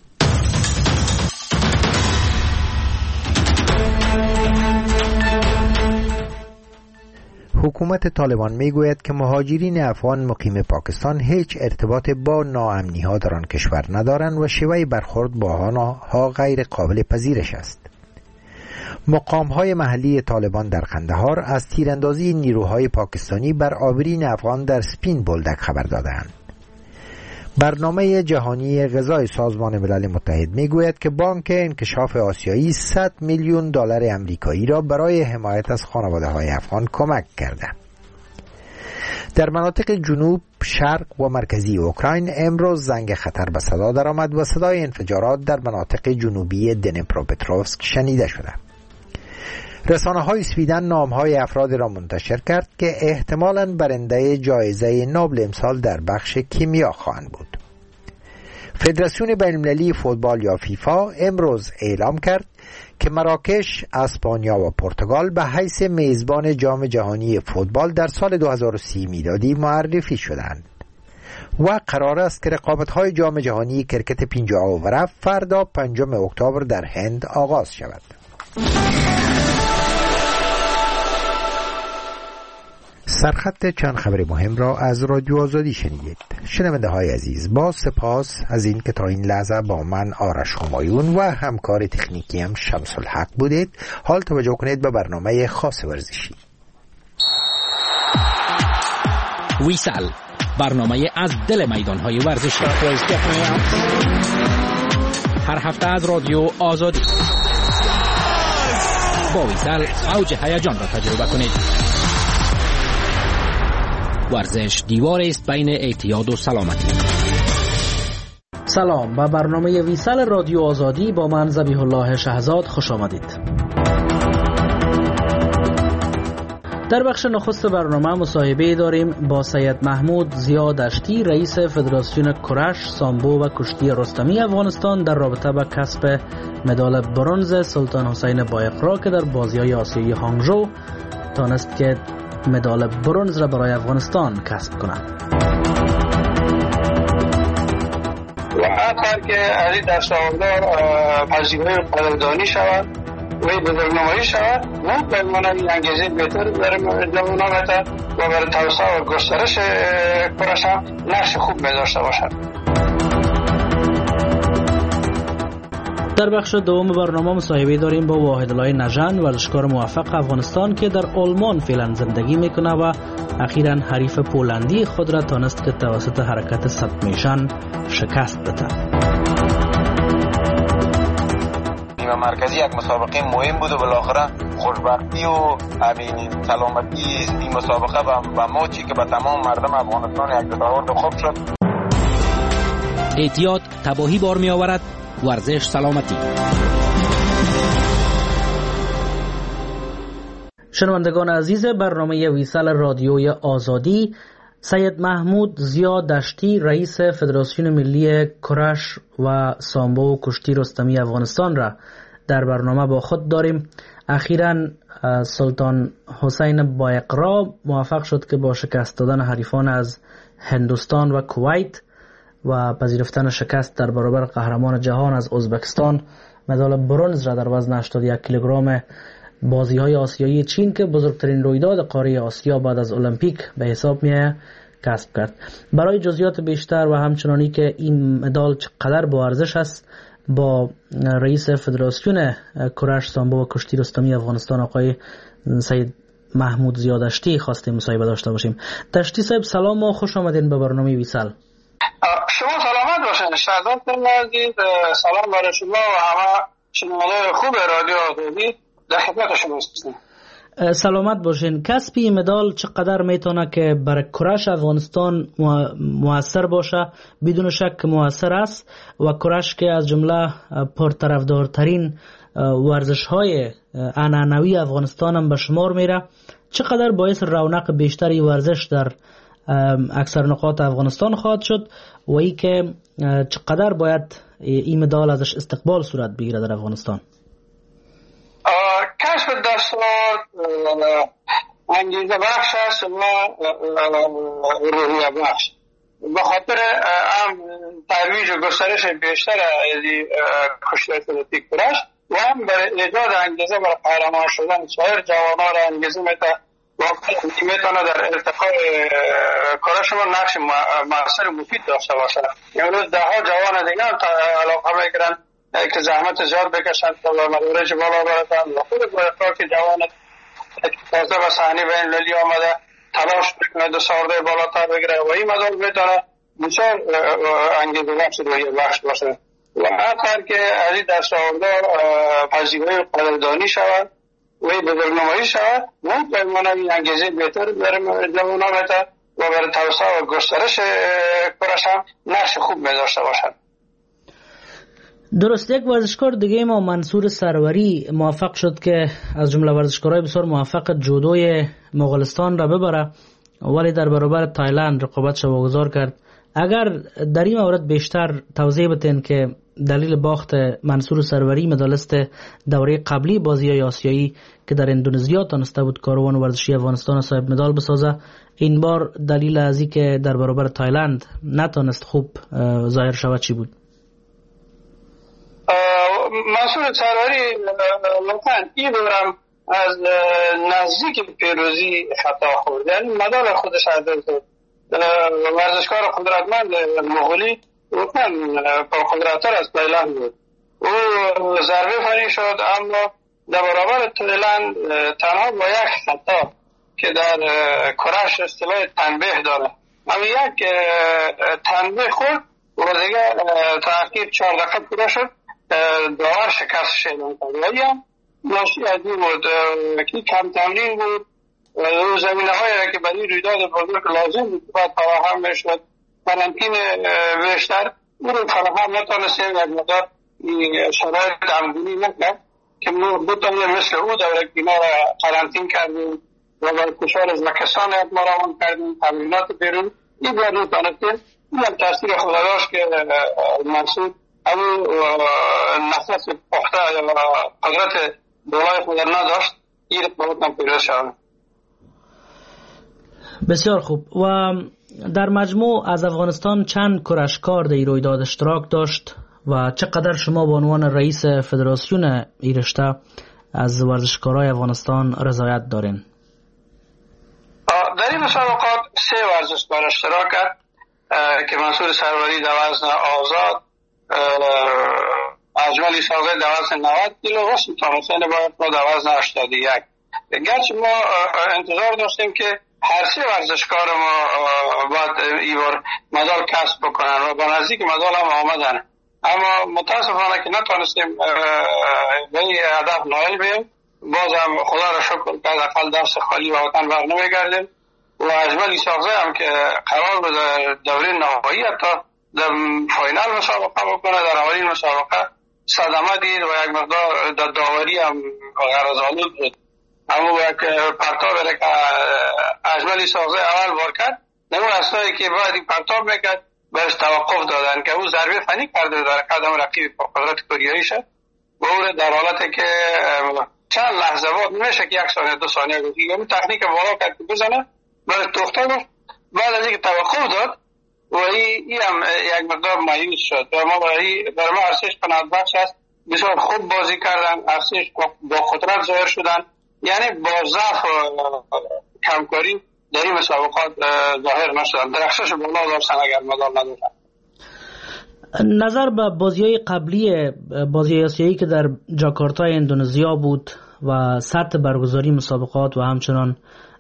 حکومت طالبان میگوید که مهاجرین افغان مقیم پاکستان هیچ ارتباط با ناامنی‌ها در آن کشور ندارند و شیوه برخورد با آنها غیر قابل پذیرش است. مقام‌های محلی طالبان در قندهار از تیراندازی نیروهای پاکستانی بر آبرین افغان در سپین بولدک خبر دادند. برنامه جهانی غذای سازمان ملل متحد میگوید که بانک انکشاف آسیایی 100 میلیون دلار آمریکایی را برای حمایت از خانواده‌های افغان کمک کرده. در مناطق جنوب، شرق و مرکزی اوکراین امروز زنگ خطر به صدا درآمد و صدای انفجارات در مناطق جنوبی دنیپروپتروفسک شنیده شده. رسانه‌های سویدن نام‌های افراد را منتشر کرد که احتمالاً برنده جایزه نوبل امسال در بخش کیمیا خواهند بود. فدراسیون بین‌المللی فوتبال یا فیفا امروز اعلام کرد که مراکش، اسپانیا و پرتغال به حیث میزبان جام جهانی فوتبال در سال 2030 میلادی معرفی شدند و قرار است که رقابت‌های جام جهانی کرکت 50 اوور فردا 5 اکتبر در هند آغاز شود. سرخط چند خبر مهم را از رادیو آزادی شنیدید. شنونده های عزیز، با سپاس از این که تا این لحظه با من آرش همایون و همکار تکنیکیم شمس الحق بودید. حال توجه کنید به برنامه خاص ورزشی. ویسال، برنامه از دل میدان‌های ورزشی. هر هفته از رادیو آزادی. با ویسال اوج هیجان را تجربه کنید. ورزش دیوار است بین اعتیاد و سلامتی. سلام، به برنامه ویسال رادیو آزادی با من ذبیح الله شهزاد خوش آمدید. در بخش نخست برنامه مصاحبه داریم با سید محمود ضیا دشتی، رئیس فدراسیون کرش، سامبو و کشتی رستمی افغانستان در رابطه با کسب مدال برنز سلطان حسین بایقرا که در بازی‌های آسیایی هانگژو تانست که مدال برنز را برای افغانستان کسب کنند. و اگر که علی دستاوردار پذیرای قدردانی شود و بزرگنمایی شود و به معنی انگیزه بهتر برای جوانان و برای توسعه و گسترش کرش هم نقش خوب داشته باشد. در بخش دوم برنامه مصاحبه داریم با واحدالله نژند، ورزشکار موفق افغانستان که در آلمان فعلا زندگی میکنه و اخیراً حریف پولندی خود را تانست که توسط حرکت سبمیشن شکست بده. نیمه مرکزی یک مسابقه مهم بود و بالاخره خوشبختی و همین سلامتی این مسابقه و ماچی که به تمام مردم افغانستان یک تداوم خوب شد. اعتیاد تباهی بار می آورد، ورزش سلامتی. شنوندگان عزیز برنامه ویسال رادیوی آزادی، سید محمود ضیا دشتی، رئیس فدراسیون ملی کرش و سامبو و کشتی رستمی افغانستان را در برنامه با خود داریم. اخیراً سلطان حسین بایقرا موفق شد که با شکست دادن حریفان از هندوستان و کویت و پذیرفتن شکست در برابر قهرمان جهان از ازبکستان مدال برنز را در وزن 81 کیلوگرم بازی‌های آسیایی چین که بزرگترین رویداد قاره آسیا بعد از المپیک به حساب می‌آید کسب کرد. برای جزئیات بیشتر و همچنانی که این مدال چقدر با ارزش است با رئیس فدراسیون کرش، سامبو و کشتی رستمی افغانستان آقای سید محمود ضیا دشتی خواستیم مصاحبه داشته باشیم. دشتی صاحب سلام و خوش آمدین به برنامه ویسال. شما سلامت باشید شهادت نمازید. سلام برای شما و همه شنوندگان خوب رادیو آزادی، در خدمت شما هستم. سلامت باشین. کسب این مدال چقدر میتونه که برای کرش افغانستان موثر باشه؟ بدون شک موثر است و کرش که از جمله پرطرفدارترین ورزش های عنعنوی افغانستان هم به شمار میره. چقدر باعث رونق بیشتری ورزش در اکثر نقاط افغانستان خواهد شد و ای که چقدر باید این مدال ازش استقبال صورت بگیره در افغانستان؟ کسب دستور انگیزه بخش است و روحیه بخش. به خاطر ترویج و گسترش بیشتر از کشتی اتلتیک کرش و هم برای ایجاد انگیزه برای قهرمان شدن سایر جوانان را انگیزه میتونه در ارتقاء کرش ما نقش مؤثر مفید داشته باشه. امروز ده ها جوان دیگه هم علاقه میگیرن که زحمت زیاد بکشن تا به مدارج بالا برسن و خود برای که جوان تازه به صحنه بین المللی آمده تلاش بکنه دو سارده بالاتر بگیره و این مدار میتونه بسیار انگیزه بخش روحیه بخش باشه و اگر که از این دستاوردها پذیرای قدردانی شود و بزرگنمایی شود و پیمانه این انگیزه بهتر برای جوانان میتونه و برای توسعه و گسترش کرش هم نقش خوب می‌داشته باشد. درست. یک ورزشکار دیگه ما منصور سروری موفق شد که از جمله ورزشکارای بسیار موفق جودوی مغولستان را ببره ولی در برابر تایلند رقابتش واگذار کرد. اگر در این مورد بیشتر توضیح بدین که دلیل باخت منصور سروری مدالست دوره قبلی بازی‌های آسیایی که در اندونزیا تانسته بود کاروان ورزشی افغانستان صاحب مدال بسازه، این بار دلیل از این که در برابر تایلند نتانست خوب ظاهر شود چی بود؟ منصور سروری لطفاً این دورم از نزدیک پیروزی خطا خورد، یعنی مدال خودش عدل کرد. ورزشکار قدرتمند مغولی لطفاً پرقدرت‌تر از تایلند بود. او ضربه فنی شد اما در برابر تایلند تنها با یک خطا که در کرش اصطلاح تنبیه داره، اما یک تنبیه خورد و دیگه تاخیر 4 دقیقه پوره شد، داور شکستش اعلام کرد. ولی هم ناشی از این بود که کم تمرین بود و زمینه هایی که برای رویداد بزرگ لازم بود باید فراهم میشد. قرنطین بیشتر او رو فراهم نتانستیم، یک مقدار شرایط دمگونی نکرد که ما بتانیم مثل او دوره کنار قرنطین کردیم و برای کشور ازبکستان یک مرامان کردیم، تمرینات بیرون این باید نتانستیم. این هم تاثیر خداداشت که منصور اما نفس پخته و قدرت بالای خود نداشت، این رقابت هم پیروز شد. بسیار خوب. و در مجموع از افغانستان چند کرشکار در این رویداد اشتراک داشت و چقدر شما به عنوان رئیس فدراسیون این رشته از ورزشکارای افغانستان رضایت دارین؟ در این مسابقات 3 ورزشکار اشتراک کرد که منصور سروری در وزن آزاد، اجمل ایساقی در وزن 90 کیلو و سلطان حسین باید در وزن 81. گرچه ما انتظار داشتیم که هر 3 ورزشکار ما باید این بار مدال کسب بکنن و به نزدیک مدال هم آمدن، اما متاسفانه که نتونستیم به این هدف نائل بیم. باز هم خدا را شکر که حداقل دست خالی و وطن بر نمیگردیم و اجمل ایساقی هم که قرار بود در دوره نهایی حتی در فاینال مسابقه بکنه، در اولین مسابقه صدمه دید و یک مقدار در داوری هم غرض‌آلود بود. اما یک پرتاب که اجمل ایساقی اول بار کرد، نمون اصلایی که باید این پرتاب میکرد برش توقف دادن که او ضربه فنی کرده در قدم رقیب قدرت کوریایی شد و او در حالتی که چند لحظه بعد نمیشه که 1 ثانیه 2 ثانیه گذشت اون تکنیک بالا کرد که بزنه برش توخته گفت. بعد از اینکه توقف داد و این هم یک مقدار مایوس شد و ما در ما ارسش قناعت بخش است. بسیار خوب بازی کردن، ارسش با قدرت ظاهر شدن، یعنی با ضعف و کمکاری در این مسابقات ظاهر نشدن، درخشش بالا داشتن اگر مدال نداشتن. نظر به بازی‌های قبلی بازی آسیایی که در جاکارتا اندونزیا بود و سطح برگزاری مسابقات و همچنان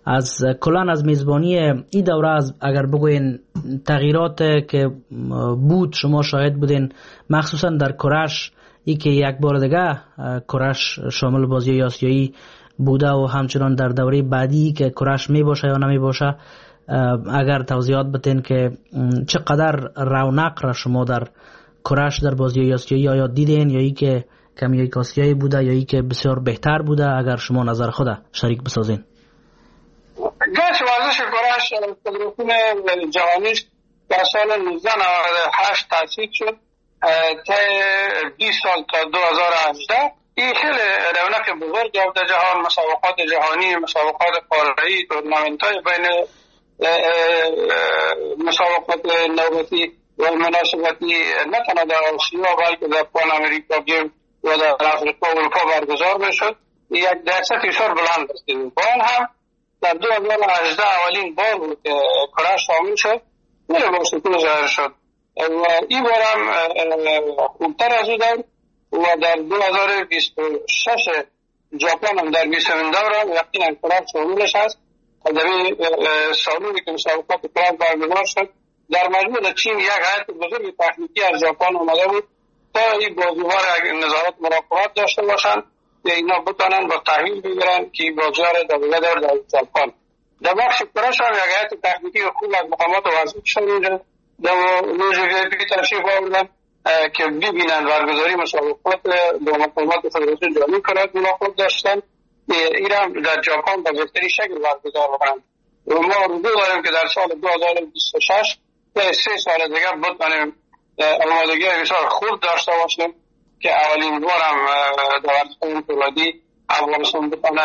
از کلان از میزبانی این دوره اگر بگوین تغییرات که بود شما شاهد بودین، مخصوصا در کرش، ای که یک بار دیگه کرش شامل بازی آسیایی بوده و همچنان در دوره بعدی که کرش می باشه یا نمی باشه، اگر توضیحات بتین که چقدر رونق را شما در کرش در بازی آسیایی آیا دیدین، یا ای که کمی یک آسیایی بوده یا ای که بسیار بهتر بوده، اگر شما نظر خود شریک بسازین. گرچه ورزش کرش فدراسیون جهانیش در سال 1998 تأسیس شد تا 20 سال تا 2018 این خیلی رونق بزرگ در جهان، مسابقات جهانی، مسابقات قاره‌ای، تورنمنت‌های بین مسابقات نوبتی و مناسبتی نه تنها در آسیا بلکه در پان امریکا گیم و در افریقا و اروپا برگزار میشد. یک درصد بسیار بلند است. با آن هم در 2018 اولین بار بود که کرش شامل شد، خیلی موسیقی ظاهر شد و این بار هم خوبتر از او دار و در 2026 ژاپن هم در 20 دور هم یقینا کرش شاملش هست. در این سالونی که مسابقات کرش برگزار شد در مجموع چین یک هیئت بزرگ تکنیکی از ژاپن آمده بود تا این بازی‌ها را نظارت مراقبت داشته باشند که اینا بتونن با تحویل بگیرن که بازی‌ها را در ژاپن. در بخش کرش هم یک هیئت تکنیکی خوب از مقامات ورزشی اونجا در لوژ وی تشریف آوردن که ببینن برگزاری مسابقات با مقامات فدراسیون جهانی کرج ملاقات داشتن. این هم در ژاپن به بهترین شکل برگزار بکنن. و ما آرزو داریم که در سال 2026 تا 3 سال دیگه بتونیم آمادگی بسیار خوب داشته باشیم که اولین بار هم در ورزش‌های فولادی افغانستان بتونه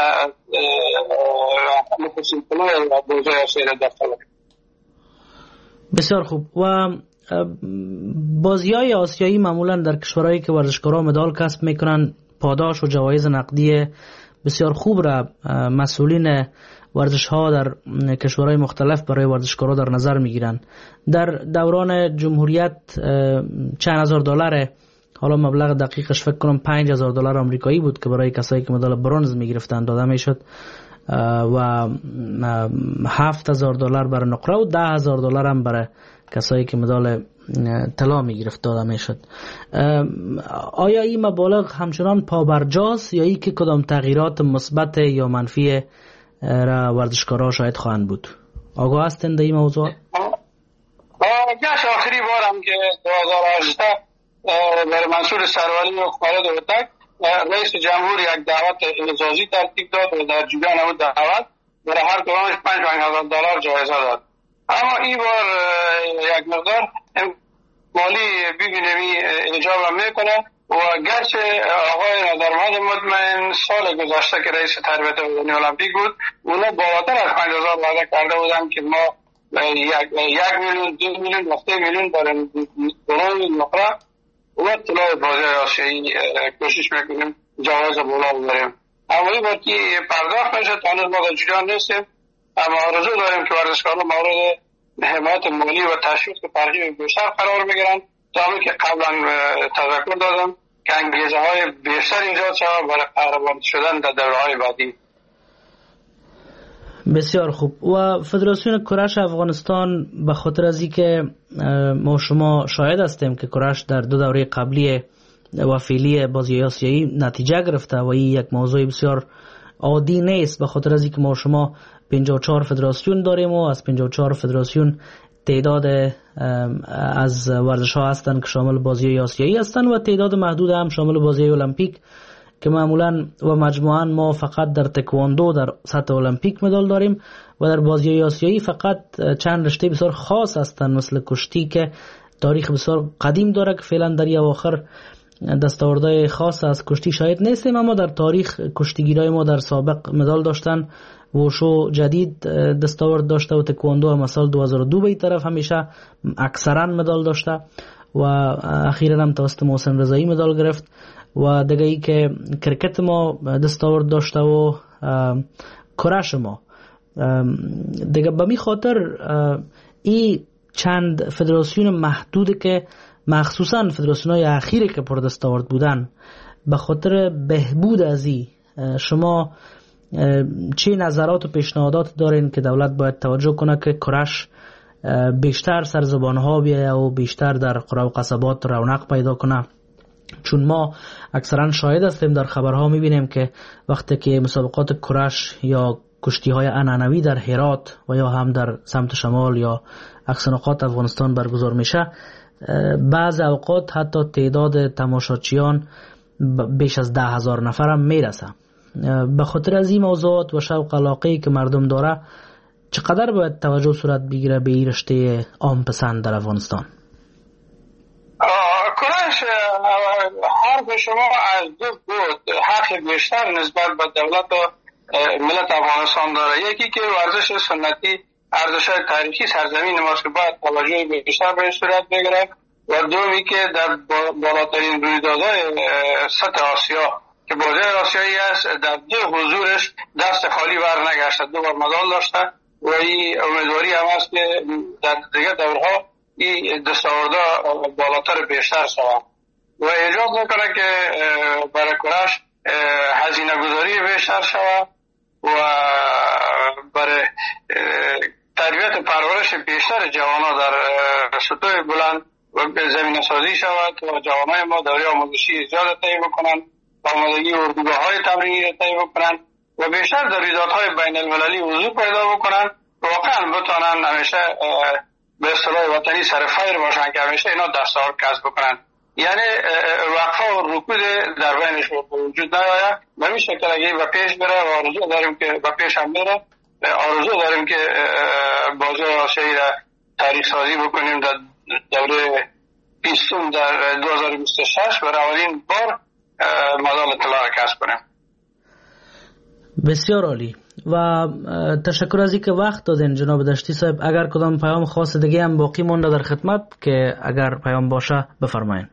مخصوص کنه و بازی آسیایی داشته باشه. بسیار خوب. و بازی‌های آسیایی معمولا در کشورهایی که ورزشکاران مدال کسب میکنن پاداش و جوایز نقدی بسیار خوب را مسئولین ورزش‌ها در کشورهای مختلف برای ورزشکاران در نظر میگیرن. در دوران جمهوریت چند هزار دلار، حالا مبلغ دقیقش فکر کنم 5000 دلار آمریکایی بود که برای کسایی که مدال برنز میگرفتن داده میشد و 7000 دلار برای نقره و 10000 دلار هم برای کسایی که مدال طلا میگرفت داده میشد. آیا این مبالغ همچنان پابرجاست یا ای که کدام تغییرات مثبت یا منفی را ورزشکارا شاید خواهند بود؟ آگاه هستند در این موضوع؟ گشت آخری بارم که 2018 برای منصور سروری و خالد هوتک رئیس جمهور یک دعوت اعزازی ترتیب داد و در جریان اون دعوت برای هر کدامش 5000 دلار جایزه داد. اما این بار یک مقدار مالی ببینیم اجابه میکنه و گرچه آقای نظرمند مطمئن سال گذشته که رئیس تربیت بدنی المپیک بود اونا بالاتر از 5000 وعده کرده بودن که ما 1 میلیون 2 میلیون و 3 میلیون برای نقره و طلای بازی آسیایی کوشش میکنیم جواز بالا ببریم. اما این بار که پرداخت میشه هنوز ما در جریان نیستیم، اما آرزو داریم که ورزشکاران مورد حمایت مالی و تشویق ترغیب بیشتر قرار بگیرن تا همین که قبلا تذکر دادم که انگیزه های بیشتر ایجاد شود برای قهرمان شدن در دوره‌های بعدی. بسیار خوب. و فدراسیون کرش افغانستان به خاطر از اینکه ما شما شاهد هستیم که کرش در 2 دوره قبلی و فعلی بازی آسیایی نتیجه گرفته و این یک موضوع بسیار عادی نیست، به خاطر از اینکه ما شما 54 فدراسیون داریم و از 54 فدراسیون تعداد از ورزش ها هستند که شامل بازی آسیایی هستند و تعداد محدود هم شامل بازی المپیک که معمولا و مجموعاً ما فقط در تکواندو در سطح المپیک مدال داریم و در بازی آسیایی فقط چند رشته بسیار خاص هستند مثل کشتی که تاریخ بسیار قدیم داره که فعلا در این اواخر دستاوردهای خاص از کشتی شاید نیستیم، اما در تاریخ کشتیگیرای ما در سابق مدال داشتن. وشو جدید دستاورد داشته و تکواندو هم سال 2002 به این طرف همیشه اکثرا مدال داشته و اخیرا هم توسط محسن رضایی مدال گرفت و دیگه ای که کرکت ما دستاورد داشته و کرش ما دیگه. به می خاطر این چند فدراسیون محدود که مخصوصا فدراسیون های اخیری که پر دستاورد بودن به خاطر بهبود از این شما چه نظرات و پیشنهادات دارین که دولت باید توجه کنه که کرش بیشتر سر زبانها بیایه و بیشتر در قرى و قصبات رونق پیدا کنه؟ چون ما اکثرا شاهد هستیم در خبرها میبینیم که وقتی که مسابقات کرش یا کشتی های عنعنوی در هرات و یا هم در سمت شمال یا اقصی نقاط افغانستان برگزار میشه، بعض اوقات حتی تعداد تماشاچیان بیش از 10,000 نفر هم میرسه. به خاطر از این موضوعات و شوق علاقه‌ای که مردم داره، چقدر باید توجه صورت بگیره به این رشته عام پسند در افغانستان؟ کرش حرف شما از دو بود، حق بیشتر نسبت به دولت و ملت افغانستان داره. یکی که ورزش سنتی، ارزش‌های تاریخی سرزمین ماست که باید توجه بیشتر به صورت بگیره، و دومی که در بالاترین رویدادهای سطح آسیا که بازی آسیایی است، در دو حضورش دست خالی بر نگشته، 2 بار مدال داشته و این امیدواری هم است که در دیگر دورها این دستاوردها بالاتر بیشتر شود و ایجاد میکنه که برای کرش هزینه گذاری بیشتر شود و برای تربیت پرورش بیشتر جوانان در سطوح بلند و زمینه سازی شود و جوانای ما دوره آموزشی زیاد طی بکنن، آمادگی اردوگاه‌های تمرینی را طی بکنن و بیشتر در رویدادهای بین المللی حضور پیدا بکنن، واقعا بتونن همیشه به اصطلاح وطنی سر فیر باشن که همیشه اینا دستاورد کسب بکنن. یعنی وقفه و رکود در بینش وجود نیاید. به این شکل اگه به پیش بره و آرزو داریم که به پیش هم بره، آرزو داریم که بازی آسیایی را تاریخ سازی بکنیم در دوره 20 در 2026 برای اولین بار مدال طلا را کسب کنیم. بسیار عالی و تشکر از اینکه وقت دادین جناب دشتی صاحب. اگر کدام پیام خاص دیگه هم باقی مونده در خدمت که اگر پیام باشه بفرمایید.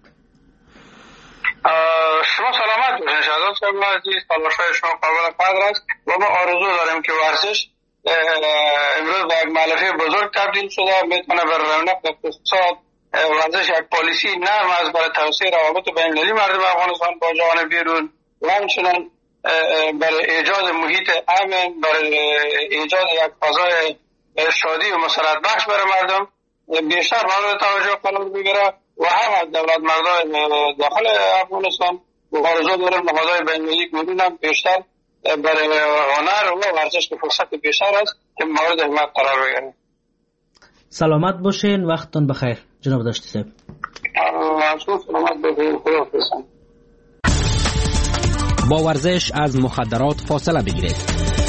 شما سلامت باشین شهزاد صاحب عزیز، تلاش‌های شما قابل قدر است و ما آرزو داریم که ورزش امروز به یک ملافه بزرگ تبدیل شده، میتونه بر رونق اقتصاد ورزش یک پالیسی نرم از برای توسعه روابط بین‌المللی مردم افغانستان با جهان بیرون و همچنین برای ایجاد محیط امن، برای ایجاد یک فضای شادی و مسرت بخش برای مردم بیشتر مورد توجه قرار بگیره و هم از دولت مردان داخل افغانستان و آرزو دارم نهادهای بین‌المللی گروه هم بیشتر برای هنر و ورزش که فرصت بیشتر است که مورد حمایت قرار بگیره. سلامت باشین، وقتتون بخیر جناب دشتی صاحب. سلامت باشین، خدا حافظ. با ورزش از مخدرات فاصله بگیرید.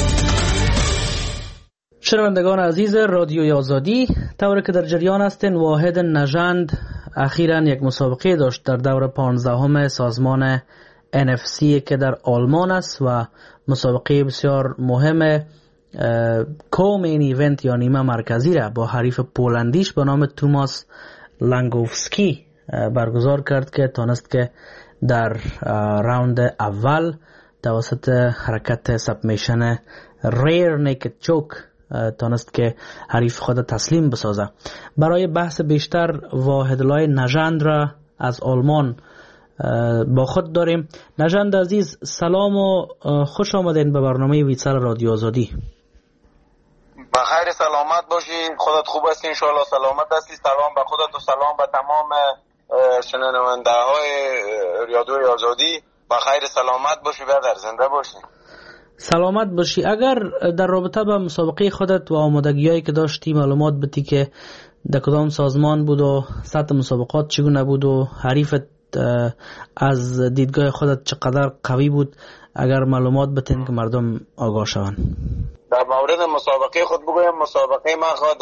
شنوندگان عزیز رادیوی آزادی، طوری که در جریان هستین، واحد نژند اخیراً یک مسابقه داشت در دور 15 سازمان NFC که در آلمان است و مسابقه بسیار مهم کومین ایونت یا نیمه مرکزی را با حریف پولندیش به نام توماس لانگوفسکی برگزار کرد که تانست که در راوند اول توسط حرکت سبمیشن ریر نیکد چوک تانست که حریف خود تسلیم بسازه. برای بحث بیشتر واحدلای نژند را از آلمان با خود داریم. نژند عزیز سلام و خوش آمدین به برنامه ویتسال رادیو آزادی. بخیر سلامت باشی، خودت خوب هستی انشاءالله، سلامت هستی. سلام به خودت و سلام به تمام شنونده های رادیوی آزادی. بخیر سلامت باشی، برادر زنده باشی. سلامت باشی. اگر در رابطه با مسابقه خودت و آمادگی‌هایی که داشتی معلومات بدی که در کدام سازمان بود و سطح مسابقات چگونه بود و حریفت از دیدگاه خودت چقدر قوی بود، اگر معلومات بتین که مردم آگاه شوند. در مورد مسابقه خود بگویم، مسابقه من خود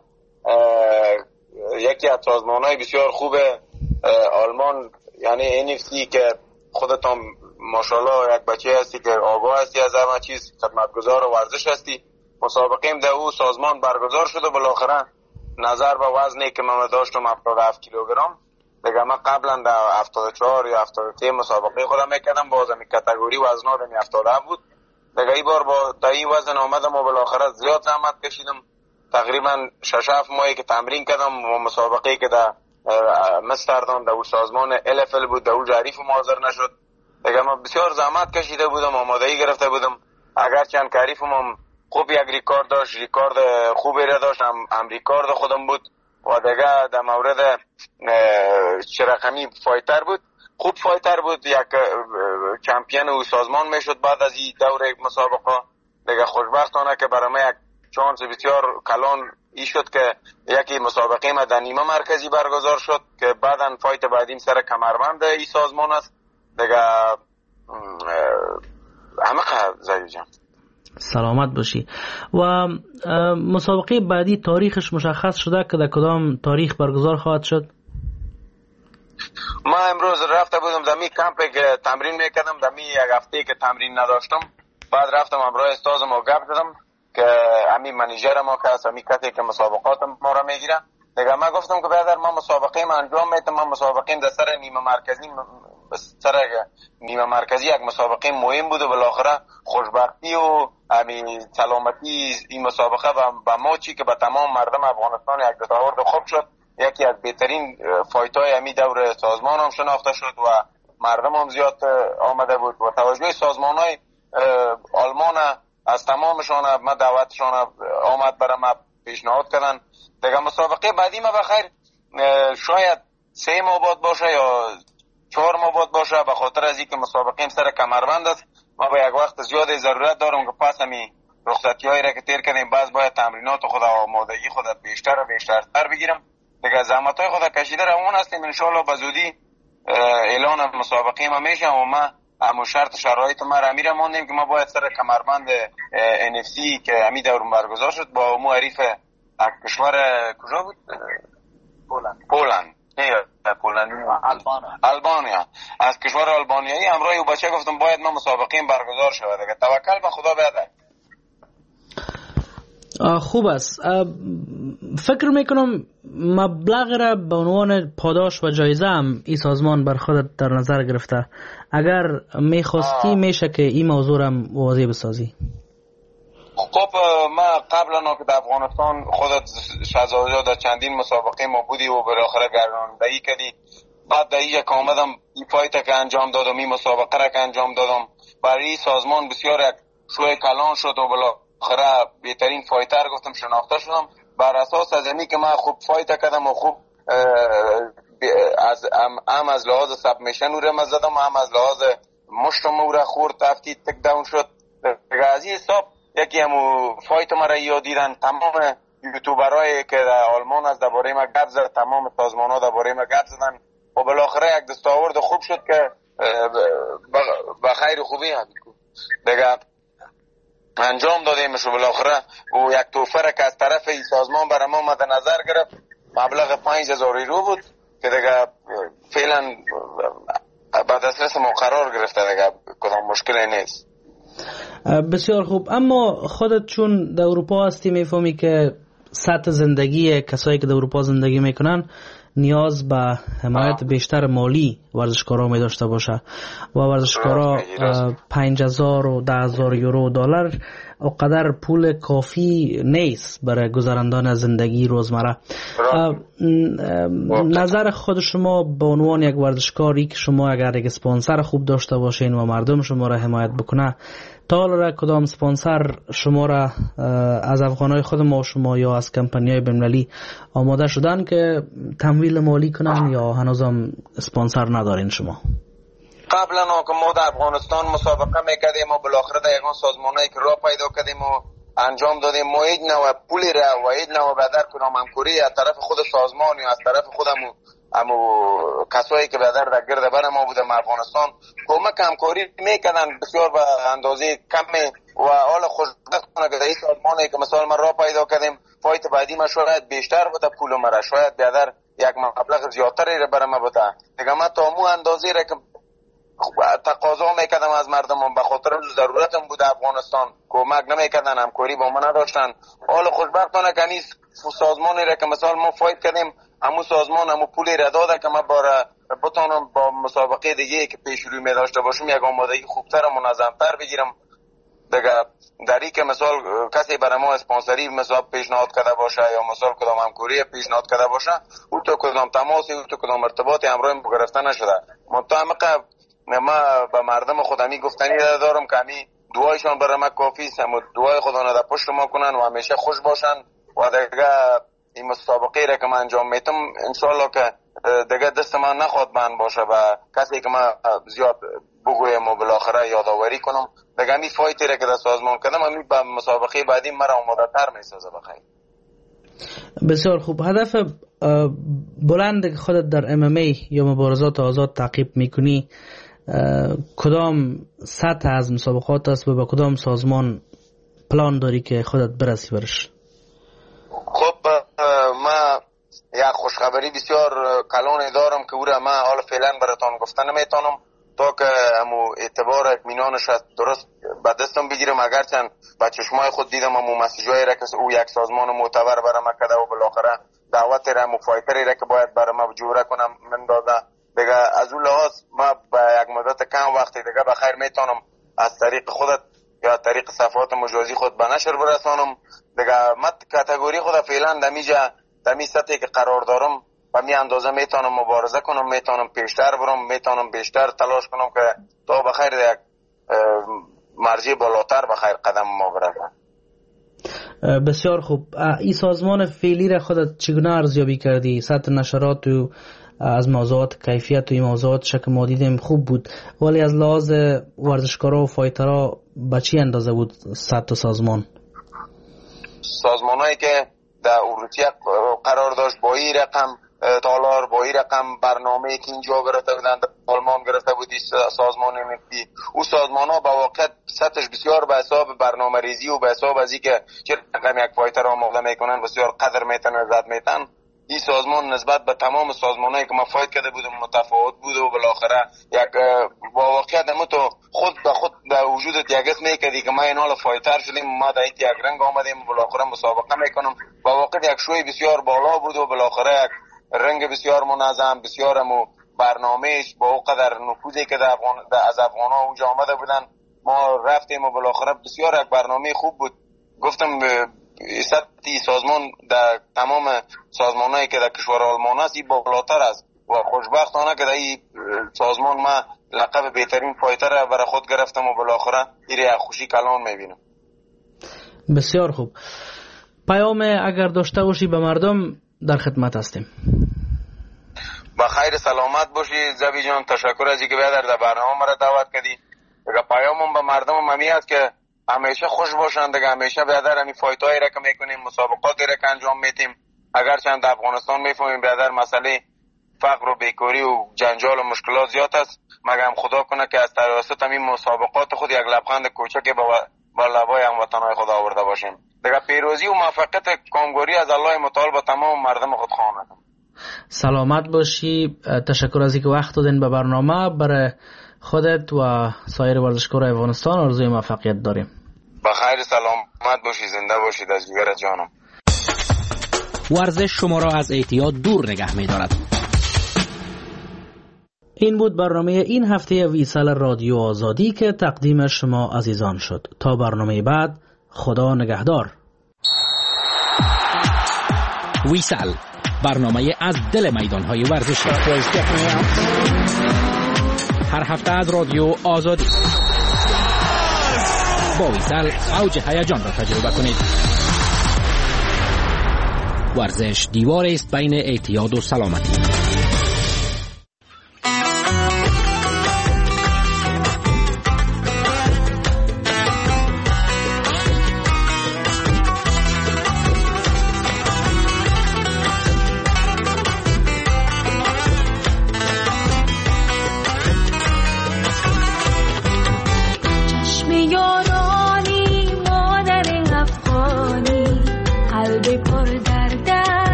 یکی از سازمان‌های بسیار خوب آلمان یعنی NFC که خودتان ماشاءالله یک بچه هستی که آگاه هستی از همه چیز، خدمتگزار و ورزش هستی. مسابقه در او سازمان برگزار شده. بالاخره نظر به وزنی که من داشتم 77 کیلوگرم دیگه، من قبلا در 74 یا 73 مسابقه خودم میکردم، باز می کاتگوری وزنا در 77 بود دیگه. این بار با تا این وزن آمدم و بالاخره زیاد زحمت کشیدم، تقریبا 6-7 ماهی که تمرین کردم و مسابقه که در مستردام در سازمان LFL بود در اون حریف حاضر نشد دیگه. من بسیار زحمت کشیده بودم، آمادگی گرفته بودم، اگرچند که حریفم هم خوب یک ریکارد داشت، ریکارد خوبی را داشت، هم ریکارد خودم بود و دیگه در مورد چرقمی فایتر بود، خوب فایتر بود، یک چمپیون او سازمان میشد بعد از این دور مسابقه. دیگه خوشبختانه که برای من یک چانس بسیار کلان ای شد که یکی مسابقه ما در نیمه مرکزی برگزار شد که بعداً فایت بعدیم سر کمربند ای سازمان است دیگه. همه زیو جان سلامت باشی. و مسابقه بعدی تاریخش مشخص شده که در کدام تاریخ برگزار خواهد شد؟ ما امروز رفته بودم دمی کمپ که تمرین میکردم، دمی یک هفته که تمرین نداشتم، بعد رفتم امروز استادم و گپ زدم که امی منیجر ما که هست، امی کسی که مسابقات ما را میگیره دیگه. من گفتم که برادر ما مسابقه ما انجام میدم، من مسابقه در سر نیمه مرکزی یک مسابقه مهم بود و بالاخره خوشبختی و امی سلامتی این مسابقه با ما چی که به تمام مردم افغانستان یک دستاورد خوب شد، یکی از بهترین فایت های امی دور سازمان هم شناخته شد و مردم هم زیاد آمده بود و توجه سازمان های آلمان از تمامشان ما دعوتشان آمد برای ما پیشنهاد کردن دیگه. مسابقه بعدی ما بخیر شاید 3 ماه باشه یا 4 ماه باشه، به خاطر از اینکه مسابقه سر کمربند است ما به یک وقت زیاد ضرورت دارم که پس همی رخصتی هایی را که تیر کردیم باز باید تمرینات خود آمادگی خود بیشتر و بیشتر بگیرم دیگه. زحمت های خود کشیده روان هستیم، ان شاء الله به زودی اعلان مسابقه ما میشه و ما همون شرط شرایط ما را میره موندیم که ما باید سر کمربند NFC که همی دور برگزار شد با امو حریف کشور کجا بود؟ پولند آلبانیا، از کشور آلبانیایی همراه او بچه گفتم باید ما مسابقه برگزار شود دیگه. توکل به خدا بیاده. خوب است. فکر میکنم مبلغ را به عنوان پاداش و جایزه هم این سازمان بر خودت در نظر گرفته، اگر میخواستی میشه که این موضوع را واضح بسازی. خب ما قبلا که در افغانستان خودت شهزاده در چندین مسابقه ما بودی و بالاخره گرداندهی کردی، بعد در اینجا که آمدم این فایت که انجام دادم، این مسابقه را که انجام دادم، برای سازمان بسیار یک شوی کلان شد و بالاخره بهترین فایتر گفتم شناخته شدم. بر اساس از اینی که من خوب فایت کردم و خوب از لحاظ سبمیشن او را زدم، هم از لحاظ مشتم او را خورد تفتی تک داون شد دیگه. از این حساب یکی همو فایت ما را یادیدن تمام یوتیوبرایی که در آلمان از درباره ما گپ زد، تمام سازمان ها درباره ما گپ زدن و بالاخره یک دستاورد خوب شد که به خیر خوبی هم دیگه انجام دادیمش و بالاخره و یک توفره که از طرف این سازمان برای ما مد نظر گرفت مبلغ 5000 یورو بود که دیگه فعلا به دسترس ما قرار گرفته دیگه، کدام مشکلی نیست. بسیار خوب. اما خودت چون در اروپا هستی میفهمی که سطح زندگی کسایی که در اروپا زندگی میکنن نیاز به حمایت بیشتر مالی ورزشکارا می داشته باشه و ورزشکارا 5000 و 10000 یورو دلار اونقدر پول کافی نیست برای گذراندن زندگی روزمره. نظر خود شما به عنوان یک ورزشکاری که شما اگر یک اسپانسر خوب داشته باشین و مردم شما را حمایت بکنه، تا حالا کدام اسپانسر شما را از افغانای خود ما و شما یا از کمپانی‌های بین‌المللی آماده شدن که تمویل مالی کنن یا هنوزم اسپانسر ندارین شما؟ قبلا که ما در افغانستان مسابقه میکردیم و بالاخره در یگان سازمانایی که راه پیدا کردیم و انجام دادیم، ما هیچ نوع پولی را و هیچ نوع بدر کنم همکاری از طرف خود سازمان یا از طرف خودم کسایی که بدر در گرد بر ما بودم افغانستان کمک همکاری میکردن بسیار به اندازه کمی و حال خوشبختانه که در این سازمانی که مثلا ما راه پیدا کردیم فایت بعدی ما شاید بیشتر بوده پول مرا، شاید بدر یک مبلغ زیادتری را برای ما بوده دیگه. من تا مو اندازه را که تقاضا میکردم از مردم به خاطر ضرورتم بود افغانستان کمک نمیکردن، همکاری با ما نداشتن. حال خوشبختانه که نیست سازمانی را که مثلا ما فایت کردیم همون سازمان همون پولی را داده که من بتونم با مسابقه دیگه که پیش روی می داشته باشم یک آمادگی خوبتر و منظمتر بگیرم دیگه. در این که مثال کسی برای ما اسپانسری مثلا پیشنهاد کرده باشه یا مثلا کدام همکاری پیشنهاد کرده باشه او تو کدام تماسی او تو کدام ارتباط همراه ما گرفته نشده. ما به مردم خودمی گفتنی دارم که همی دعایشان برای ما کافی است. دعای خدا را در پشت ما کنن و همیشه خوش باشن و دیگه این مسابقه را که من انجام میتم انشالله که دیگه دست من نخواد بند باشه و کسی که من زیاد بگویم و بالاخره یادآوری کنم دیگه همین فایتی را که در سازمان کردم همین به مسابقه بعدی مرا آماده تر میسازه. بخیر. بسیار خوب. هدف بلند که خودت در MMA یا مبارزات آزاد تعقیب میکنی کدام سطح از مسابقات است و با کدام سازمان پلان داری که خودت برسی برش؟ خب ما یک خوشخبری بسیار کلان دارم که او را من حال فعلا براتان گفتن نمیتونم تا که امو اعتبار اطمینانش درست به دستم بگیرم. اگرچند با چشمای خود دیدم امو مسیجایی را که او یک سازمان معتبر برای ما کرده و بالاخره دعوت را امو فایتری را که باید برای ما جوره کنم من داده دیگه. از اون لحاظ ما با یک مدت کم وقتی دیگه بخیر میتونم از طریق خودت یا طریق صفحات مجازی خود به نشر برسانم دیگه. من کاتگوری خود فعلا دمی سطحی که قرار دارم و می اندازه میتونم مبارزه کنم، میتونم پیشتر برم، میتونم بیشتر تلاش کنم که تا بخیر یک مرجع بالاتر بخیر قدم ما برسم. بسیار خوب. این سازمان فعلی را خودت چگونه ارزیابی کردی؟ سطح نشرات و از موضوعات کیفیت و این موضوعات شکل ما دیدیم خوب بود، ولی از لحاظ ورزشکارا و فایترها به چی اندازه بود سطح سازمانایی که در اروتیه قرار داشت با این رقم تالار، با این رقم برنامه که اینجا گرفته بودند، آلمان گرفته بودی سازمان مفتی، او سازمان ها با واقع سطحش بسیار به حساب برنامه ریزی و به حساب از اینکه چه رقم یک فایتر آماده میکنن بسیار قدر میتن زد میتن. این سازمان نسبت به تمام سازمانایی که ما فایت کرده بودم متفاوت بود و بالاخره یک با واقعیت تو خود به خود در وجودت یک اسم میکردی که ما این حال فایتر شدیم، ما در یک رنگ آمدیم بالاخره مسابقه میکنم. با واقع یک شوی بسیار بالا بود و بالاخره یک رنگ بسیار منظم، بسیار برنامهش با او قدر نفوذی که از افغان ها اونجا آمده بودن ما رفتیم و بالاخره بسیار یک برنامه خوب بود. گفتم سطحی سازمان در تمام سازمانایی که در کشور آلمان است این بالاتر است و خوشبختانه که در این سازمان ما لقب بهترین فایتر را برای خود گرفتم و بالاخره این را خوشی کلان میبینم. بسیار خوب. پیام اگر داشته باشی به مردم در خدمت هستیم. با خیر سلامت باشی زوی جان، تشکر از اینکه در برنامه مرا دعوت کردی. پیامم به مردم همی است که همیشه خوش باشند دیگه، همیشه بیادر همین فایتایی را که میکنیم، مسابقاتی را که انجام میتیم، اگر چند افغانستان میفهمیم بیادر مسئله فقر و بیکاری و جنجال و مشکلات زیاد است، مگر خدا کنه که از توسط همین مسابقات خود یک لبخند کوچکی با لبای هموطنهای خود آورده باشیم دیگه. پیروزی و موفقیت کامگوری از الله متعال با تمام مردم خود خواهد. سلامت باشی. تشکر از اینکه وقت دادین به برنامه. برای خودت و سایر ورزشکاران افغانستان آرزوی موفقیت داریم. بخیر سلامت باشی، زنده باشید از جگر جانم. ورزش شما را از اعتیاد دور نگه می‌دارد. این بود برنامه این هفته ویسال رادیو آزادی که تقدیم شما عزیزان شد. تا برنامه بعد، خدا نگهدار. ویسال، برنامه از دل میدان‌های ورزشی. هر هفته از رادیو آزادی. با ویسال اوج هیجان را تجربه کنید. ورزش دیواری است بین اعتیاد و سلامتی.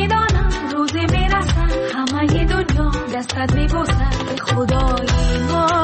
دستت میبوسم به خدای ما